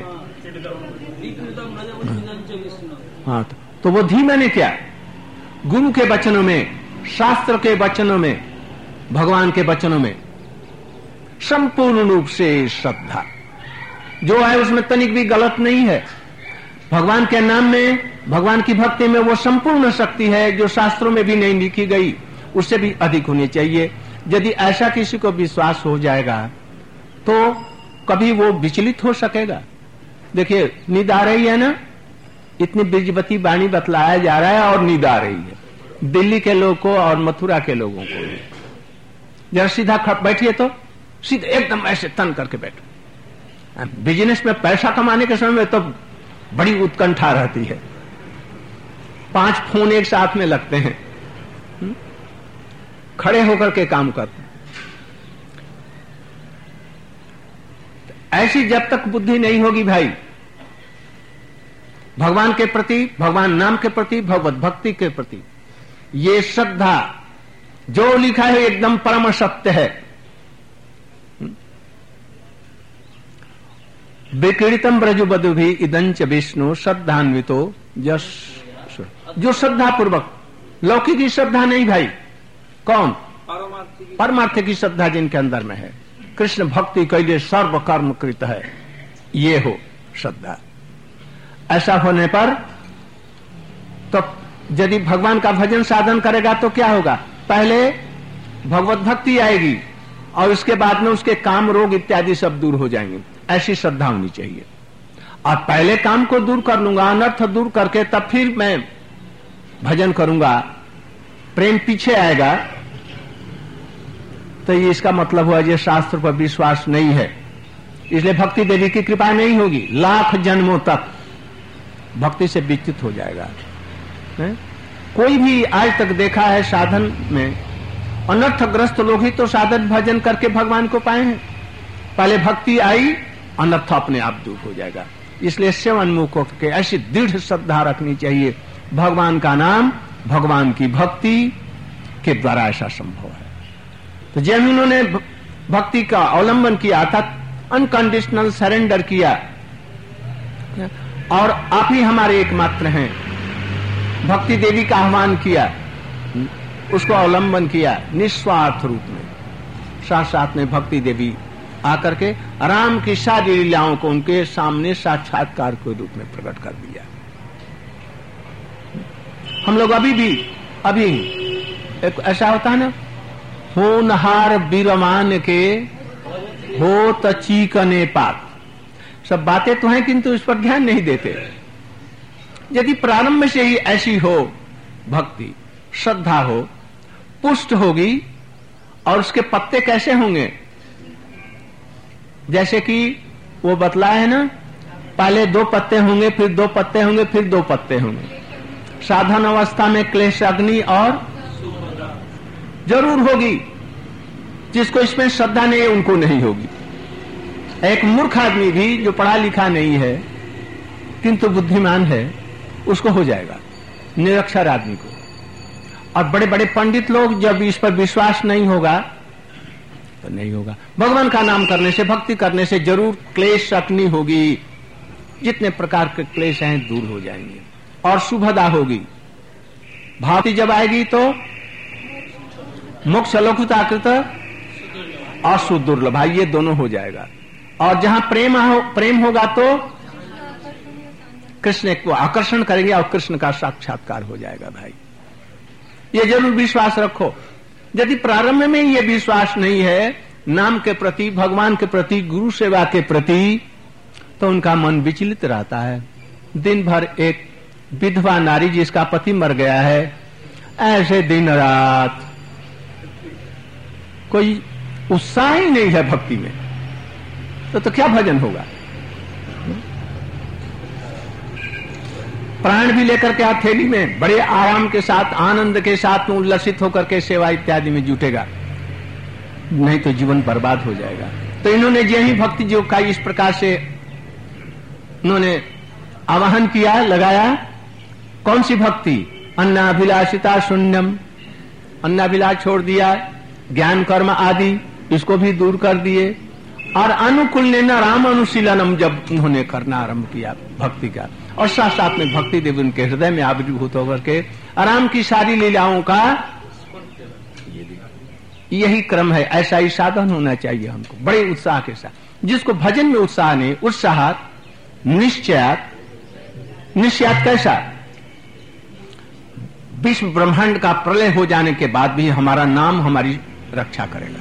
A: हाँ, तो वो धी मैंने क्या? गुरु के वचनों में, शास्त्र के वचनों में, भगवान के वचनों में संपूर्ण रूप से श्रद्धा जो है, उसमें तनिक भी गलत नहीं है। भगवान के नाम में, भगवान की भक्ति में वो संपूर्ण शक्ति है जो शास्त्रों में भी नहीं लिखी गई, उससे भी अधिक होनी चाहिए। यदि ऐसा किसी को विश्वास हो जाएगा तो कभी वो विचलित हो सकेगा? देखिए, नींद आ रही है ना, इतनी बीजवती वाणी बतलाया जा रहा है और नींद आ रही है दिल्ली के लोगों को और मथुरा के लोगों को। जरा सीधा बैठिए तो, सीधे एकदम ऐसे तन करके बैठो। बिजनेस में पैसा कमाने के समय में तो बड़ी उत्कंठा रहती है, 5 फोन एक साथ में लगते हैं, खड़े होकर के काम करते हैं। ऐसी जब तक बुद्धि नहीं होगी भाई, भगवान के प्रति, भगवान नाम के प्रति, भगवत भक्ति के प्रति ये श्रद्धा जो लिखा है एकदम परम सत्य है। विक्रीड़ितम ब्रजुबधु भी इदंच विष्णु श्रद्धान्वितो यश, जो श्रद्धा पूर्वक, लौकिक की श्रद्धा नहीं भाई, कौन? परमार्थ की श्रद्धा जिनके अंदर में है, कृष्ण भक्ति कैले सर्व कर्म कृत है, ये हो श्रद्धा। ऐसा होने पर तो यदि भगवान का भजन साधन करेगा तो क्या होगा? पहले भगवत भक्ति आएगी और उसके बाद में उसके काम, रोग इत्यादि सब दूर हो जाएंगे। ऐसी श्रद्धा होनी चाहिए। और पहले काम को दूर कर लूंगा, अनर्थ दूर करके तब फिर मैं भजन करूंगा, प्रेम पीछे आएगा, तो ये इसका मतलब हुआ ये शास्त्र पर विश्वास नहीं है। इसलिए भक्ति देवी की कृपा नहीं होगी, लाख जन्मों तक भक्ति से विच्युत हो जाएगा। कोई भी आज तक देखा है साधन में, अनर्थग्रस्त लोग ही तो साधन भजन करके भगवान को पाए हैं। पहले भक्ति आई, अनर्थ अपने आप दूर हो जाएगा। इसलिए सेवन्मुख होकर ऐसी दृढ़ श्रद्धा रखनी चाहिए। भगवान का नाम, भगवान की भक्ति के द्वारा ऐसा संभव है। तो जब उन्होंने भक्ति का अवलंबन किया अर्थात अनकंडीशनल सरेंडर किया, और आप ही हमारे एकमात्र हैं, भक्ति देवी का आह्वान किया, उसको अवलंबन किया निस्वार्थ रूप में, साथ साथ में भक्ति देवी आकर के राम की सारी लीलाओं को उनके सामने साक्षात्कार के रूप में प्रकट कर दिया। हम लोग अभी एक ऐसा होता है ना, होनहार बीरमान के हो त चीकने पात। सब बातें तो हैं किंतु इस पर ध्यान नहीं देते। यदि प्रारंभ से ही ऐसी हो भक्ति, श्रद्धा हो, पुष्ट होगी, और उसके पत्ते कैसे होंगे? जैसे कि वो बतलाया है ना, पहले 2 पत्ते होंगे, फिर 2 पत्ते होंगे, फिर 2 पत्ते होंगे। साधन अवस्था में क्लेश अग्नि और जरूर होगी। जिसको इसमें श्रद्धा नहीं है उनको नहीं होगी। एक मूर्ख आदमी भी जो पढ़ा लिखा नहीं है किंतु बुद्धिमान है, उसको हो जाएगा, निरक्षर आदमी को। और बड़े बड़े पंडित लोग जब इस पर विश्वास नहीं होगा तो नहीं होगा। भगवान का नाम करने से, भक्ति करने से जरूर क्लेश अग्नि होगी। जितने प्रकार के क्लेश हैं दूर हो जाएंगे और शुभदा होगी। भावती जब आएगी तो मोक्ष लघुताकृत और सुदुर्लभ, ये दोनों हो जाएगा। और जहां प्रेम होगा तो कृष्ण को आकर्षण करेंगे और कृष्ण का साक्षात्कार हो जाएगा। भाई ये जरूर विश्वास रखो। यदि प्रारंभ में ये विश्वास नहीं है नाम के प्रति, भगवान के प्रति, गुरु सेवा के प्रति, तो उनका मन विचलित रहता है। दिन भर एक विधवा नारी जिसका पति मर गया है, ऐसे दिन रात कोई उत्साह ही नहीं है भक्ति में, तो क्या भजन होगा? प्राण भी लेकर के हथेली में बड़े आराम के साथ, आनंद के साथ में उल्लसित होकर के सेवा इत्यादि में जुटेगा, नहीं तो जीवन बर्बाद हो जाएगा। तो इन्होंने यही भक्ति जो का इस प्रकार से उन्होंने आवाहन किया, लगाया। कौन सी भक्ति? अन्नाभिलाषिता शून्यम, अन्नाभिलाष छोड़ दिया, ज्ञान कर्म आदि इसको भी दूर कर दिए, और अनुकूल न राम अनुशीलनम जब उन्होंने करना आरंभ किया भक्ति का, और साथ साथ में भक्ति देव उनके हृदय में आविर्भूत होकर के आराम की सारी लीलाओं का यही क्रम है। ऐसा ही साधन होना चाहिए हमको, बड़े उत्साह के साथ। जिसको भजन में उत्साह नहीं, उत्साह निश्चयात। निश्चयात कैसा? विश्व ब्रह्मांड का प्रलय हो जाने के बाद भी हमारा नाम हमारी रक्षा करेगा।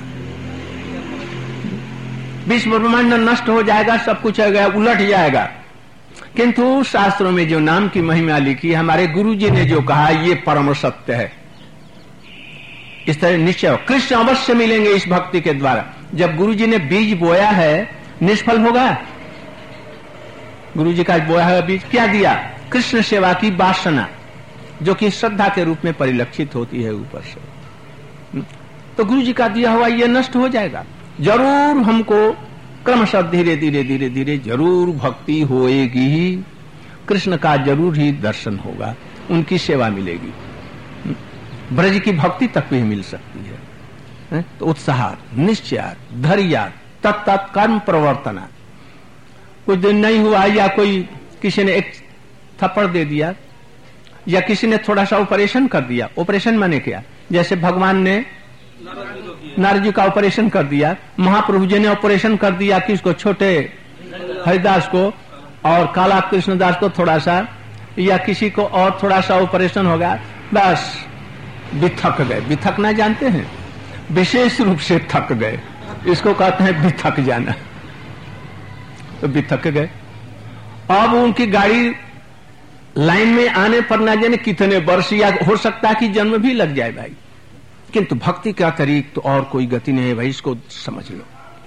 A: विश्व ब्रह्मांड नष्ट हो जाएगा, सब कुछ हो गया, उलट जाएगा, किंतु शास्त्रों में जो नाम की महिमा लिखी, हमारे गुरु जी ने जो कहा, ये परम सत्य है। इस तरह निश्चय हो, कृष्ण अवश्य मिलेंगे इस भक्ति के द्वारा। जब गुरु जी ने बीज बोया है, निष्फल होगा? गुरु जी का बोया है बीज, क्या दिया? कृष्ण सेवा की वासना, जो कि श्रद्धा के रूप में परिलक्षित होती है ऊपर से। तो गुरु जी का दिया हुआ ये नष्ट हो जाएगा। जरूर हमको क्रमशः धीरे धीरे धीरे धीरे जरूर भक्ति होएगी, कृष्ण का जरूर ही दर्शन होगा, उनकी सेवा मिलेगी। ब्रज की भक्ति तक भी मिल सकती है। तो उत्साह, निश्चय, धैर्य, तत्त कर्म प्रवर्तना। कुछ दिन नहीं हुआ, या कोई किसी ने एक थप्पड़ दे दिया, या किसी ने थोड़ा सा ऑपरेशन कर दिया। ऑपरेशन माने क्या? जैसे भगवान ने नारद जी का ऑपरेशन कर दिया, महाप्रभु जी ने ऑपरेशन कर दिया किसको? छोटे हरिदास को, और काला कृष्णदास को थोड़ा सा, या किसी को और थोड़ा सा ऑपरेशन होगा, बस बिथक गए। बिथकना जानते हैं? विशेष रूप से थक गए, इसको कहते हैं बिथक जाना। तो बिथक गए। अब उनकी गाड़ी लाइन में आने पर ना जाने कितने वर्ष, या हो सकता है कि जन्म भी लग जाए भाई, किंतु भक्ति का तरीक तो और कोई गति नहीं है भाई, इसको समझ लो।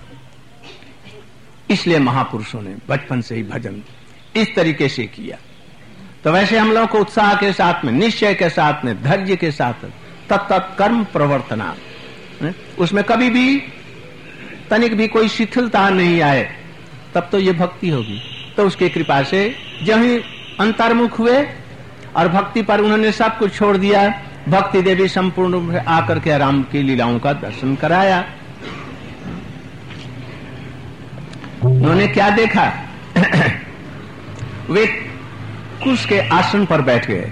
A: इसलिए महापुरुषों ने बचपन से ही भजन इस तरीके से किया। तो वैसे हम लोगों को उत्साह के साथ में, निश्चय के साथ में, धैर्य के साथ तत्त कर्म प्रवर्तना, उसमें कभी भी तनिक भी कोई शिथिलता नहीं आए, तब तो ये भक्ति होगी। तो उसकी कृपा से जब ही अंतर्मुख हुए और भक्ति पर उन्होंने सब कुछ छोड़ दिया, भक्ति देवी संपूर्ण रूप से आकर के राम की लीलाओं का दर्शन कराया। उन्होंने क्या देखा? वे कुश के आसन पर बैठ गए।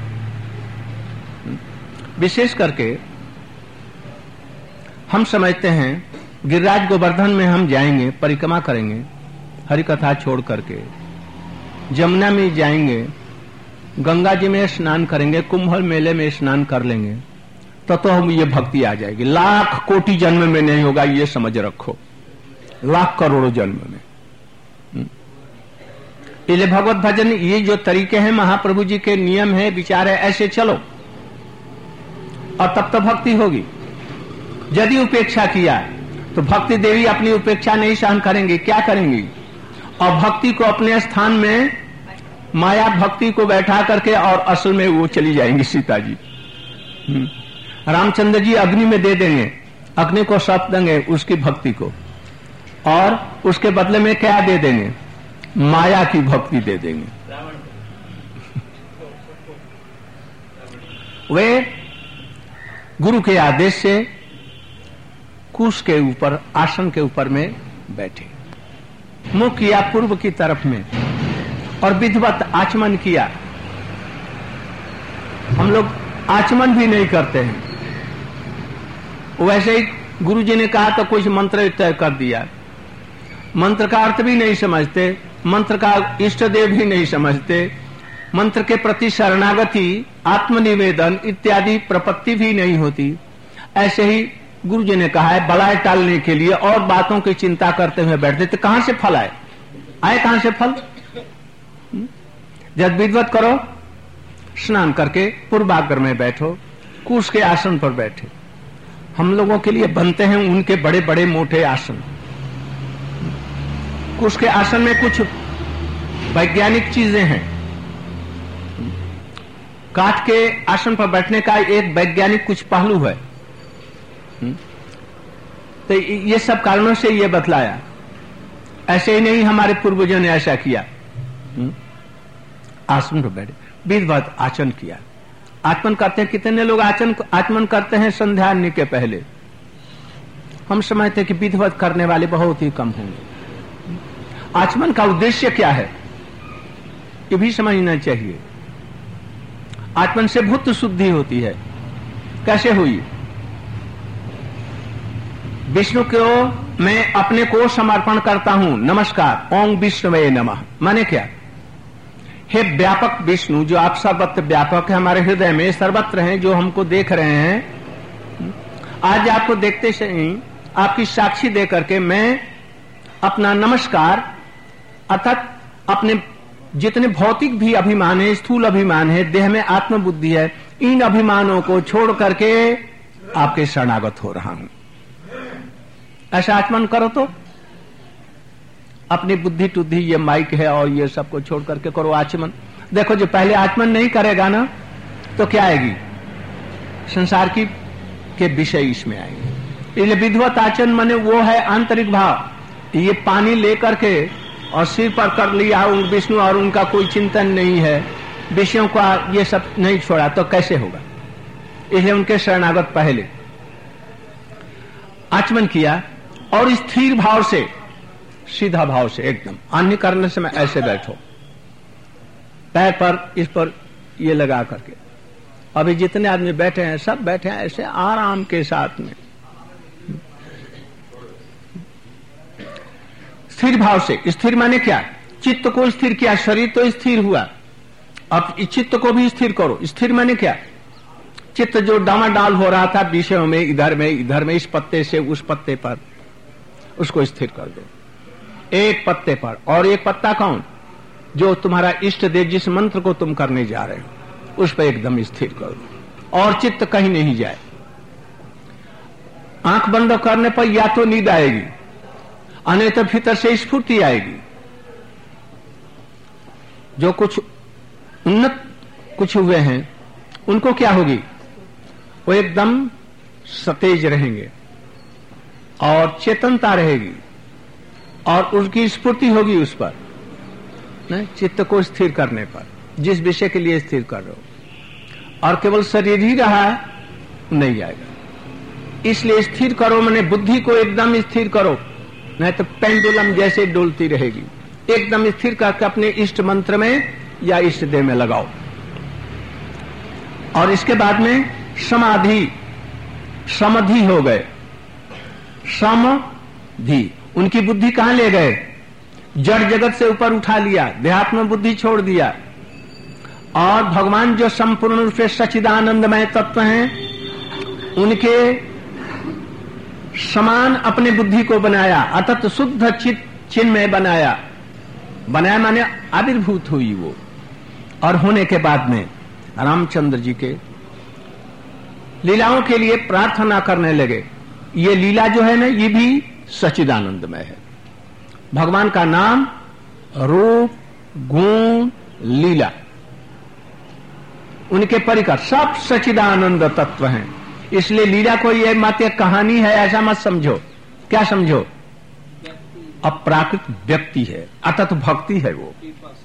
A: विशेष करके हम समझते हैं गिरिराज गोवर्धन में हम जाएंगे, परिक्रमा करेंगे, हरि कथा छोड़ करके जमुना में जाएंगे, गंगा जी में स्नान करेंगे, कुंभ मेले में स्नान कर लेंगे, तो हम ये भक्ति आ जाएगी। लाख कोटि जन्म में नहीं होगा, ये समझ रखो, लाख करोड़ों जन्म में। इसलिए भगवत भजन ये जो तरीके हैं, महाप्रभु जी के नियम है, विचार है, ऐसे चलो और तब तो भक्ति होगी। यदि उपेक्षा किया तो भक्ति देवी अपनी उपेक्षा नहीं सहन करेंगी, क्या करेंगी? और भक्ति को अपने स्थान में माया भक्ति को बैठा करके और असल में वो चली जाएंगी सीता जी। रामचंद्र जी अग्नि में दे देंगे, अग्नि को सौंप देंगे उसकी भक्ति को, और उसके बदले में क्या दे देंगे? माया की भक्ति दे देंगे। वे गुरु के आदेश से कुश के ऊपर, आसन के ऊपर में बैठे, मुख किया पूर्व की तरफ में और विधिवत आचमन किया। हम लोग आचमन भी नहीं करते हैं, वैसे ही गुरु जी ने कहा तो कुछ मंत्र तय कर दिया, मंत्र का अर्थ भी नहीं समझते, मंत्र का इष्ट देव भी नहीं समझते, मंत्र के प्रति शरणागति, आत्मनिवेदन इत्यादि प्रपत्ति भी नहीं होती। ऐसे ही गुरु जी ने कहा है, बलाय टालने के लिए और बातों की चिंता करते हुए बैठते, तो कहां से फल आए? कहां से फल? जब विधिवत करो, स्नान करके पूर्वाग्र में बैठो, कुश के आसन पर बैठे। हम लोगों के लिए बनते हैं उनके बड़े बड़े मोटे आसन। कुश के आसन में कुछ वैज्ञानिक चीजें हैं। काठ के आसन पर बैठने का एक वैज्ञानिक कुछ पहलू है। तो ये सब कारणों से ये बतलाया, ऐसे ही नहीं हमारे पूर्वजों ने ऐसा किया। आसन पर बैठे, विधिवत आचमन किया। आचमन करते हैं, कितने लोग आचमन करते हैं संध्यान्य के पहले? हम समझते हैं कि विधिवत करने वाले बहुत ही कम होंगे। आचमन का उद्देश्य क्या है ये भी समझना चाहिए। आचमन से भूत शुद्धि होती है। कैसे हुई? विष्णु को मैं अपने को समर्पण करता हूं, नमस्कार, ओम विष्णुवे नमः। माने क्या? हे व्यापक विष्णु, जो आप सर्वत्र व्यापक है, हमारे हृदय में सर्वत्र हैं, जो हमको देख रहे हैं, आज आपको देखते ही आपकी साक्षी दे करके मैं अपना नमस्कार, अर्थात अपने जितने भौतिक भी अभिमान है, स्थूल अभिमान है, देह में आत्मबुद्धि है, इन अभिमानों को छोड़ करके आपके शरणागत हो रहा हूं। ऐसा आचमन करो तो अपनी बुद्धि टुद्धि, ये माइक है और ये सबको छोड़ करके करो आचमन। देखो, जो पहले आचमन नहीं करेगा ना, तो क्या आएगी? संसार की के विषय इसमें आएंगे। इसलिए विधिवत आचमन माने वो है आंतरिक भाव। ये पानी लेकर के और सिर पर कर लिया विष्णु और उनका कोई चिंतन नहीं है, विषयों का ये सब नहीं छोड़ा, तो कैसे होगा? इसलिए उनके शरणागत पहले आचमन किया और स्थिर भाव से, सीधा भाव से एकदम। अन्य करने से मैं ऐसे बैठो, पैर पर इस पर ये लगा करके। अभी जितने आदमी बैठे हैं सब बैठे हैं ऐसे आराम के साथ में, स्थिर भाव से। स्थिर माने क्या? चित्त को स्थिर किया, शरीर तो स्थिर हुआ, अब चित्त को भी स्थिर करो। स्थिर माने क्या? चित्त जो डामाडाल हो रहा था विषयों में, इधर में, इस पत्ते से उस पत्ते पर, उसको स्थिर कर दो एक पत्ते पर। और एक पत्ता कौन? जो तुम्हारा इष्ट देव, जिस मंत्र को तुम करने जा रहे हो, उस पर एकदम स्थिर कर दो और चित्त कहीं नहीं जाए। आंख बंद करने पर या तो नींद आएगी, अने तो भीतर से स्फूर्ति आएगी। जो कुछ उन्नत कुछ हुए हैं उनको क्या होगी? वो एकदम सतेज रहेंगे और चेतनता रहेगी और उसकी स्फूर्ति होगी उस पर, चित्त को स्थिर करने पर, जिस विषय के लिए स्थिर कर रहे हो। और केवल शरीर ही रहा नहीं आएगा। इसलिए स्थिर करो, मैंने बुद्धि को एकदम स्थिर करो, नहीं तो पेंडुलम जैसे डोलती रहेगी। एकदम स्थिर करके अपने इष्ट मंत्र में या इष्ट देव में लगाओ। और इसके बाद में समाधि, समाधि हो गए, समाधि। उनकी बुद्धि कहां ले गए? जड़ जगत से ऊपर उठा लिया, देहात्म बुद्धि छोड़ दिया और भगवान जो संपूर्ण रूप से सच्चिदानंदमय तत्व हैं उनके समान अपने बुद्धि को बनाया, अतत शुद्ध चित चिन्मय बनाया माने आविर्भूत हुई वो। और होने के बाद में रामचंद्र जी के लीलाओं के लिए प्रार्थना करने लगे। ये लीला जो है ना, ये भी सच्चिदानंदमय है। भगवान का नाम, रूप, गुण, लीला, उनके परिकर सब सच्चिदानंद तत्व हैं। इसलिए लीला को ये मात्र कहानी है ऐसा मत समझो। क्या समझो? अप्राकृत व्यक्ति है, अतत भक्ति है वो।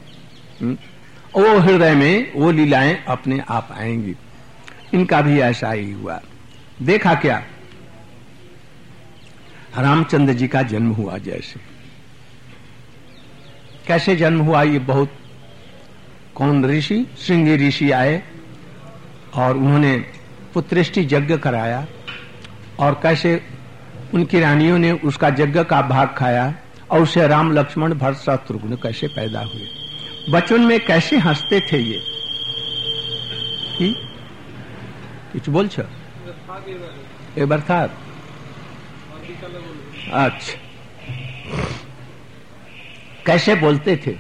A: वो हृदय में वो लीलाएं अपने आप आएंगी। इनका भी ऐसा ही हुआ। देखा क्या, रामचंद्र जी का जन्म हुआ। जैसे कैसे जन्म हुआ, ये बहुत कौन ऋषि, श्रृंगी ऋषि आए और उन्होंने पुत्रेष्टि यज्ञ कराया, और कैसे उनकी रानियों ने उसका यज्ञ का भाग खाया, और उसे राम, लक्ष्मण, भरत, शत्रुघ्न कैसे पैदा हुए। बचपन में कैसे हंसते थे ये, कुछ बोल छ एक बार था। अच्छा, कैसे बोलते थे,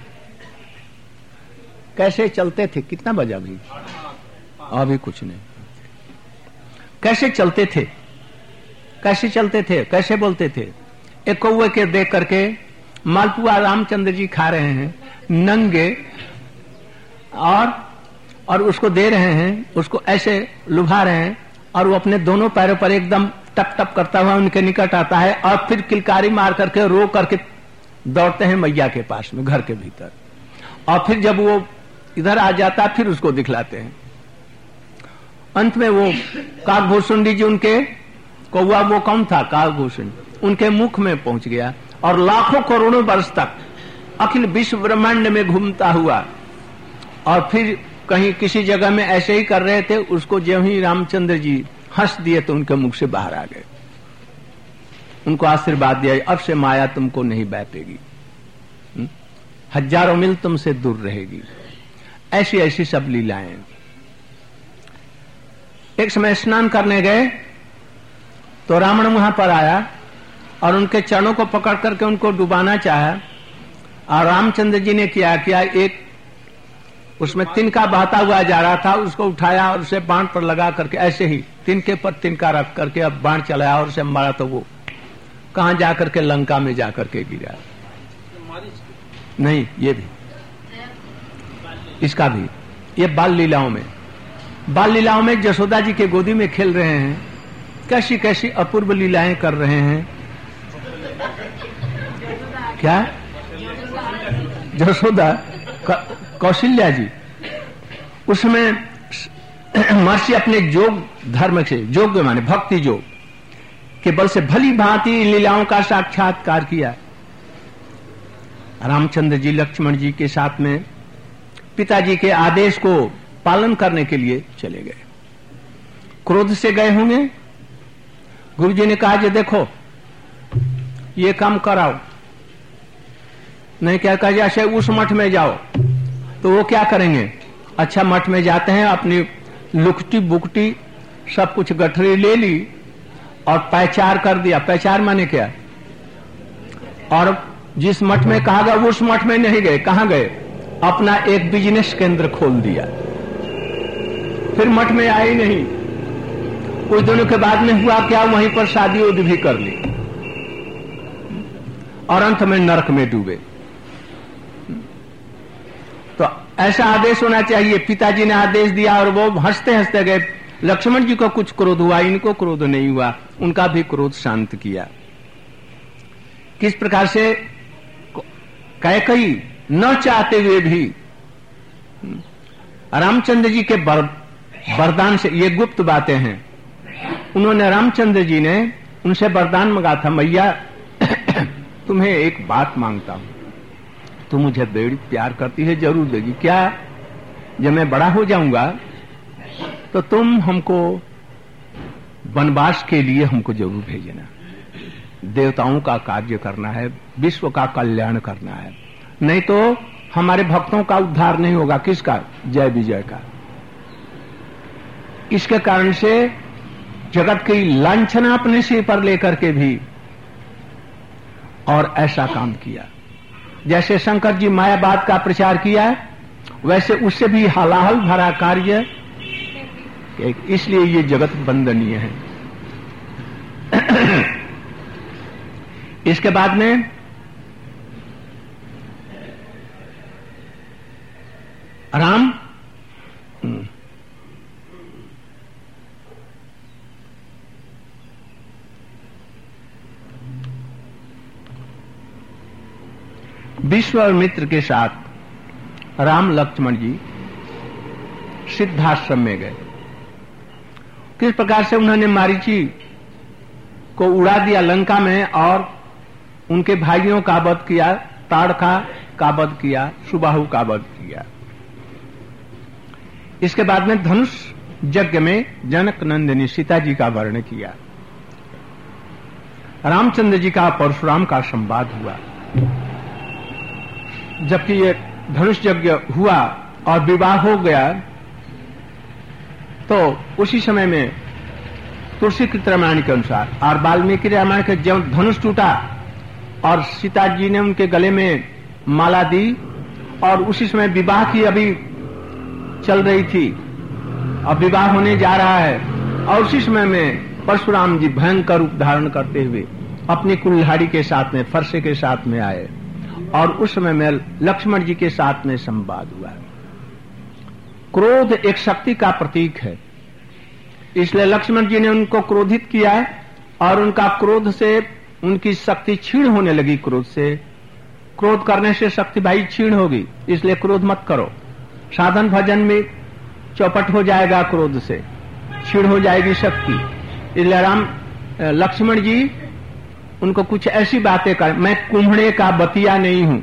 A: कैसे चलते थे। कितना बजा भी? अभी कुछ नहीं। कैसे चलते थे, कैसे चलते थे, कैसे बोलते थे। एक कौवे के देख करके मालपुआ रामचंद्र जी खा रहे हैं नंगे, और उसको दे रहे हैं, उसको ऐसे लुभा रहे हैं, और वो अपने दोनों पैरों पर एकदम टप टप करता हुआ उनके निकट आता है, और फिर किलकारी मार करके रो करके दौड़ते हैं मैया के पास में, घर के भीतर। और फिर जब वो इधर आ जाता फिर उसको दिखलाते हैं। अंत में वो काकभूषुंडी जी, उनके कौवा, वो कौन था, काकभूषुंडी, उनके मुख में पहुंच गया, और लाखों करोड़ों वर्ष तक अखिल विश्व ब्रह्मांड में घूमता हुआ। और फिर कहीं किसी जगह में ऐसे ही कर रहे थे, उसको जो ही रामचंद्र जी हंस दिए तो उनके मुख से बाहर आ गए। उनको आशीर्वाद दिया, अब से माया तुमको नहीं बैठेगी, हजारों मील तुमसे दूर रहेगी। ऐसी ऐसी सब लीलाएं। एक समय स्नान करने गए तो रावण वहां पर आया और उनके चरणों को पकड़ करके उनको डुबाना चाहा, और रामचंद्र जी ने क्या किया, एक उसमें तिनका बहता हुआ जा रहा था, उसको उठाया और उसे बाण पर लगा करके ऐसे ही तिनके पर तिनका रख करके अब बाण चलाया और उसे मारा, तो वो कहां जाकर के लंका में जाकर के गिरा। नहीं, ये भी, इसका भी, ये बाल लीलाओं में जसोदा जी के गोदी में खेल रहे हैं, कैसी कैसी अपूर्व लीलाएं कर रहे हैं। क्या? जसोदा, कौशल्या जी, उसमें महर्षि अपने जोग धर्म से, जोग माने भक्ति जोग के बल से भली भांति लीलाओं का साक्षात्कार किया। रामचंद्र जी लक्ष्मण जी के साथ में पिताजी के आदेश को पालन करने के लिए चले गए। क्रोध से गए होंगे। गुरुजी ने कहा, जे देखो ये काम कराओ, नहीं क्या कहा, जैसे उस मठ में जाओ, तो वो क्या करेंगे, अच्छा मठ में जाते हैं, अपनी लुकटी बुकटी सब कुछ गठरी ले ली और पैचार कर दिया। पैचार माने क्या, और जिस मठ में कहा गया उस मठ में नहीं गए, कहां गए, अपना एक बिजनेस केंद्र खोल दिया, फिर मठ में आए नहीं। कुछ दिनों के बाद में हुआ क्या, वहीं पर शादी उदी भी कर ली और अंत में नरक में डूबे। तो ऐसा आदेश होना चाहिए। पिताजी ने आदेश दिया और वो हंसते हंसते गए। लक्ष्मण जी को कुछ क्रोध हुआ, इनको क्रोध नहीं हुआ, उनका भी क्रोध शांत किया। किस प्रकार से, कैकेयी न चाहते हुए भी रामचंद्र जी के वरदान से, ये गुप्त बातें हैं, उन्होंने, रामचंद्र जी ने उनसे वरदान मांगा था, मैया तुम्हें एक बात मांगता हूं, तुम मुझे बड़ी प्यार करती है, जरूर देगी। क्या? जब मैं बड़ा हो जाऊंगा तो तुम हमको वनवास के लिए हमको जरूर भेजना, देवताओं का कार्य करना है, विश्व का कल्याण करना है, नहीं तो हमारे भक्तों का उद्धार नहीं होगा। किसका? जय विजय का। इसके कारण से जगत की लांछना अपने सिर पर लेकर के भी और ऐसा काम किया। जैसे शंकर जी मायावाद का प्रचार किया है, वैसे उससे भी हलाहल भरा कार्य, इसलिए ये जगत वंदनीय है। इसके बाद में राम विश्वामित्र के साथ राम लक्ष्मण जी सिद्धाश्रम में गए। किस प्रकार से उन्होंने मारीची को उड़ा दिया लंका में और उनके भाइयों का वध किया, ताड़का का वध किया, सुबाहु का वध किया। इसके बाद में धनुष यज्ञ में जनक नंदिनी सीता जी का वर्ण किया। रामचंद्र जी का परशुराम का संवाद हुआ। जबकि ये धनुष यज्ञ हुआ और विवाह हो गया, तो उसी समय में तुलसी की रामायण के अनुसार और वाल्मीकि रामायण के जब धनुष टूटा और सीता जी ने उनके गले में माला दी और उसी समय विवाह की अभी चल रही थी, अब विवाह होने जा रहा है, और उसी समय में परशुराम जी भयंकर रूप धारण करते हुए अपनी कुल्हाड़ी के साथ में, फरसे के साथ में आए और उस समय में लक्ष्मण जी के साथ में संवाद हुआ। क्रोध एक शक्ति का प्रतीक है, इसलिए लक्ष्मण जी ने उनको क्रोधित किया और उनका क्रोध से उनकी शक्ति क्षीण होने लगी। क्रोध से, क्रोध करने से शक्ति भाई क्षीण होगी, इसलिए क्रोध मत करो। साधन भजन में चौपट हो जाएगा, क्रोध से क्षीण हो जाएगी शक्ति। इसलिए लक्ष्मण जी उनको कुछ ऐसी बातें कर, मैं कुम्हड़े का बतिया नहीं हूं।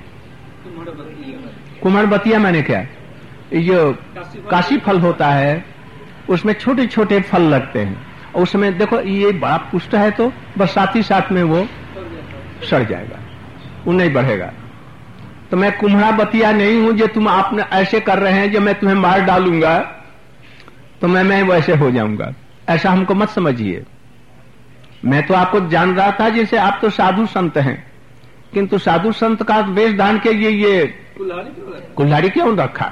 A: कुम्हड़ बतिया मैंने क्या, ये काशी फल होता है, उसमें छोटे छोटे फल लगते हैं, और उसमें देखो ये बड़ा पुष्ट है तो बस साथ ही साथ में वो सड़ जाएगा, वो नहीं बढ़ेगा। तो मैं कुम्हड़ा बतिया नहीं हूं जो तुम आपने ऐसे कर रहे हैं, जो मैं तुम्हें मार डालूंगा तो मैं वैसे हो जाऊंगा, ऐसा हमको मत समझिए। मैं तो आपको जान रहा था जैसे आप तो साधु संत हैं, किंतु साधु संत का वेश धारण के ये कुल्हाड़ी क्यों रखा,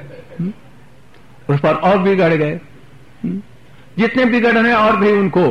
A: उस पर और बिगड़ गए। जितने बिगड़ रहे और भी उनको।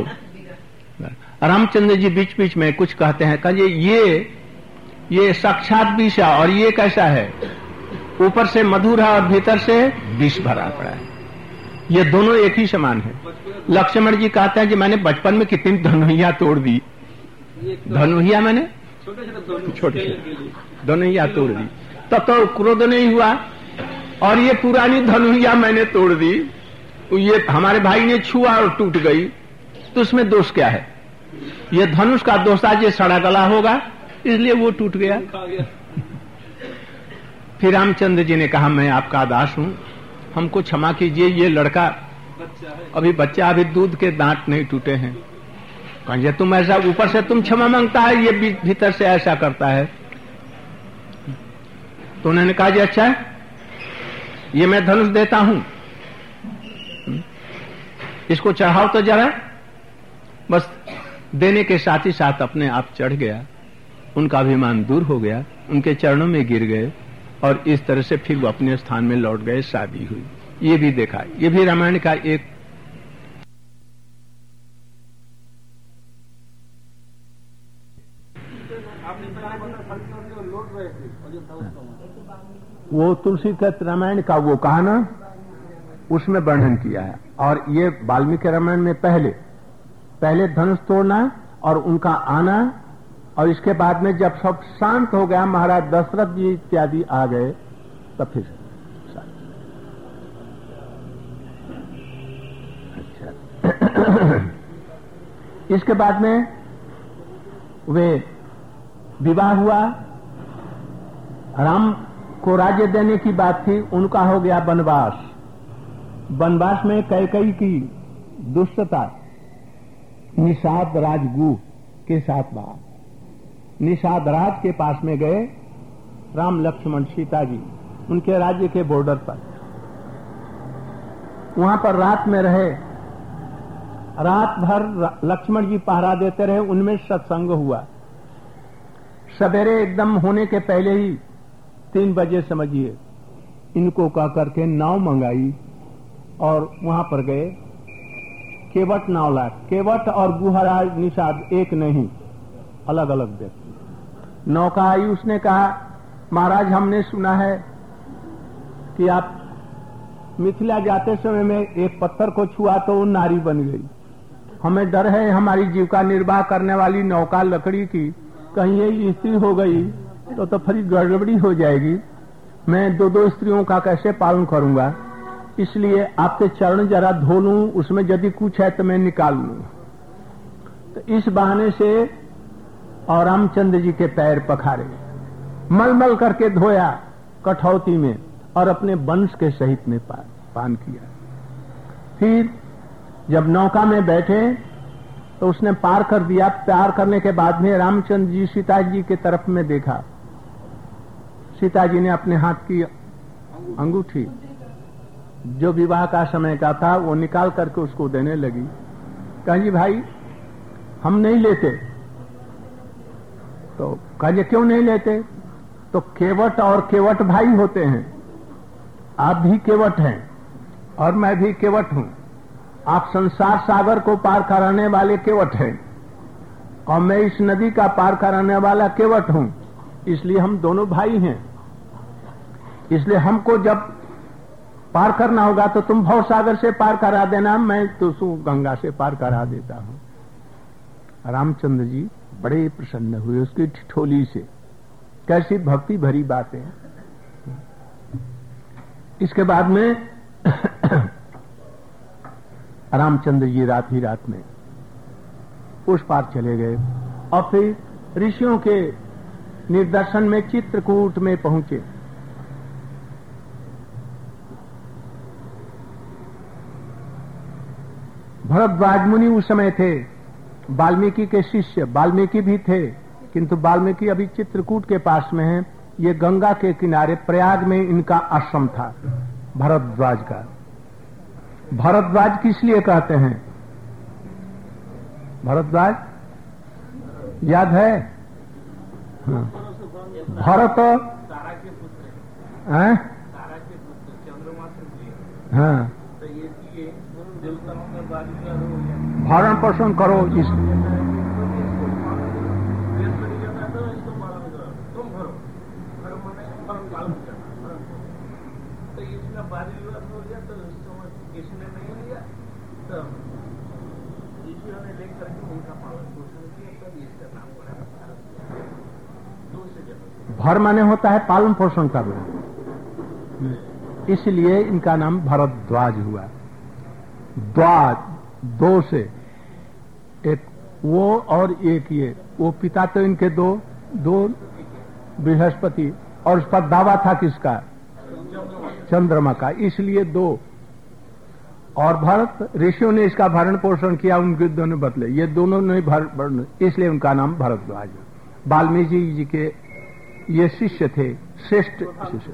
A: रामचंद्र जी बीच बीच में कुछ कहते हैं, कहिए ये साक्षात विष है और ये कैसा है, ऊपर से मधुर है और भीतर से विष भरा पड़ा है, ये दोनों एक ही समान है। लक्ष्मण जी कहते हैं कि मैंने बचपन में कितनी धनुहिया तोड़ दी, धनुहिया मैंने छोटे धनुहिया तोड़ दी, तब तो क्रोध नहीं हुआ, और ये पुरानी धनुहिया मैंने तोड़ दी, ये हमारे भाई ने छुआ और टूट गई, तो उसमें दोष क्या है? ये धनुष का दोष था, ये सड़ा गला होगा इसलिए वो टूट गया। फिर रामचंद्र जी ने कहा मैं आपका दास हूं, हमको क्षमा कीजिए, ये लड़का अभी बच्चा, अभी दूध के दांत नहीं टूटे हैं। कहिए तुम ऐसा ऊपर से तुम क्षमा मांगता है, ये भीतर से ऐसा करता है। तो उन्होंने कहा जी अच्छा ये मैं धनुष देता हूं, इसको चढ़ाओ तो जरा। बस देने के साथ ही साथ अपने आप चढ़ गया, उनका अभिमान दूर हो गया, उनके चरणों में गिर गए और इस तरह से फिर वो अपने स्थान में लौट गए, शादी हुई। ये भी देखा, ये भी रामायण का एक वो तुलसी के रामायण का वो कहाना उसमें वर्णन किया है, और ये वाल्मीकि रामायण में पहले धनुष तोड़ना और उनका आना, और इसके बाद में जब सब शांत हो गया, महाराज दशरथ जी इत्यादि आ गए, तब फिर अच्छा। इसके बाद में वे विवाह हुआ, राम को राज्य देने की बात थी, उनका हो गया वनवास। वनवास में कैकेयी की दुष्टता, निषाद राजगुह के साथ बात, निषाद राज के पास में गए राम लक्ष्मण सीता जी, उनके राज्य के बॉर्डर पर, वहां पर रात में रहे
B: रात भर लक्ष्मण जी पहरा देते रहे, उनमें सत्संग हुआ। सवेरे एकदम होने के पहले ही 3 बजे समझिए, इनको कह करके नाव मंगाई और वहां पर गए। केवट नाव ला, केवट और गुहराज निषाद एक नहीं, अलग अलग व्यक्ति। नौका आई, उसने कहा महाराज हमने सुना है कि आप मिथिला जाते समय में एक पत्थर को छुआ तो वो नारी बन गई। हमें डर है हमारी जीविका निर्वाह करने वाली नौका लकड़ी की कहीं ये स्त्री हो गई तो फिर गड़बड़ी हो जाएगी। मैं 2 स्त्रियों का कैसे पालन करूंगा, इसलिए आपके चरण जरा धो लूं, उसमें यदि कुछ है तो मैं निकाल लूं। तो इस बहाने से और रामचंद्र जी के पैर पखारे, मलमल करके धोया कठौती में और अपने वंश के सहित में पान किया। फिर जब नौका में बैठे तो उसने पार कर दिया। पार करने के बाद में रामचंद्र जी सीता जी के तरफ में देखा। सीता जी ने अपने हाथ की अंगूठी जो विवाह का समय का था वो निकाल करके उसको देने लगी। कहा जी भाई हम नहीं लेते। तो कहा जी क्यों नहीं लेते? तो केवट और केवट भाई होते हैं, आप भी केवट हैं और मैं भी केवट हूं। आप संसार सागर को पार कराने वाले केवट हैं और मैं इस नदी का पार कराने वाला केवट हूं, इसलिए हम दोनों भाई हैं। इसलिए हमको जब पार करना होगा तो तुम भव सागर से पार करा देना, मैं तो गंगा से पार करा देता हूं। रामचंद्र जी बड़े प्रसन्न हुए उसकी ठिठोली से। कैसी भक्ति भरी बात है। इसके बाद में रामचंद्र जी रात ही रात में उस पार चले गए और फिर ऋषियों के निर्देशन में चित्रकूट में पहुंचे। भरद्वाज मुनि उस समय थे, वाल्मीकि के शिष्य। वाल्मीकि भी थे किंतु वाल्मीकि अभी चित्रकूट के पास में है। ये गंगा के किनारे प्रयाग में इनका आश्रम था भरद्वाज का। भरद्वाज किस लिए कहते हैं? भरद्वाज याद है? हाँ। भरत हैं? हाँ, भरण पोषण करो इस भर माने होता है पालन पोषण करना, इसलिए इनका नाम भरद्वाज हुआ। द्वाज दो से, एक वो और एक ये। वो पिता तो इनके दो बृहस्पति, और उस पर दावा था किसका? चंद्रमा का, इसलिए 2। और भरत ऋषियों ने इसका भरण पोषण किया, उनके दोनों बदले, ये दोनों ने भरण, इसलिए उनका नाम भरद्वाज। वाल्मीकि जी के ये शिष्य थे, श्रेष्ठ शिष्य।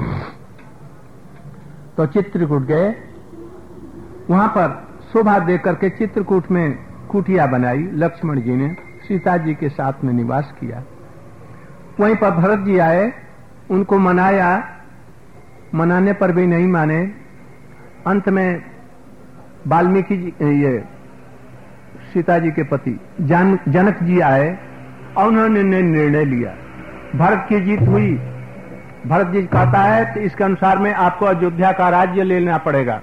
B: तो चित्रकूट गए, वहां पर शोभा देकर के चित्रकूट में कुटिया बनाई लक्ष्मण जी ने, सीता जी के साथ में निवास किया। वहीं पर भरत जी आए, उनको मनाया, मनाने पर भी नहीं माने। अंत में वाल्मीकि जी, ये सीता जी के पति जनक जी आए और उन्होंने निर्णय लिया। भरत की जीत हुई। भरत जी कहता है तो इसके अनुसार में आपको अयोध्या का राज्य लेना पड़ेगा।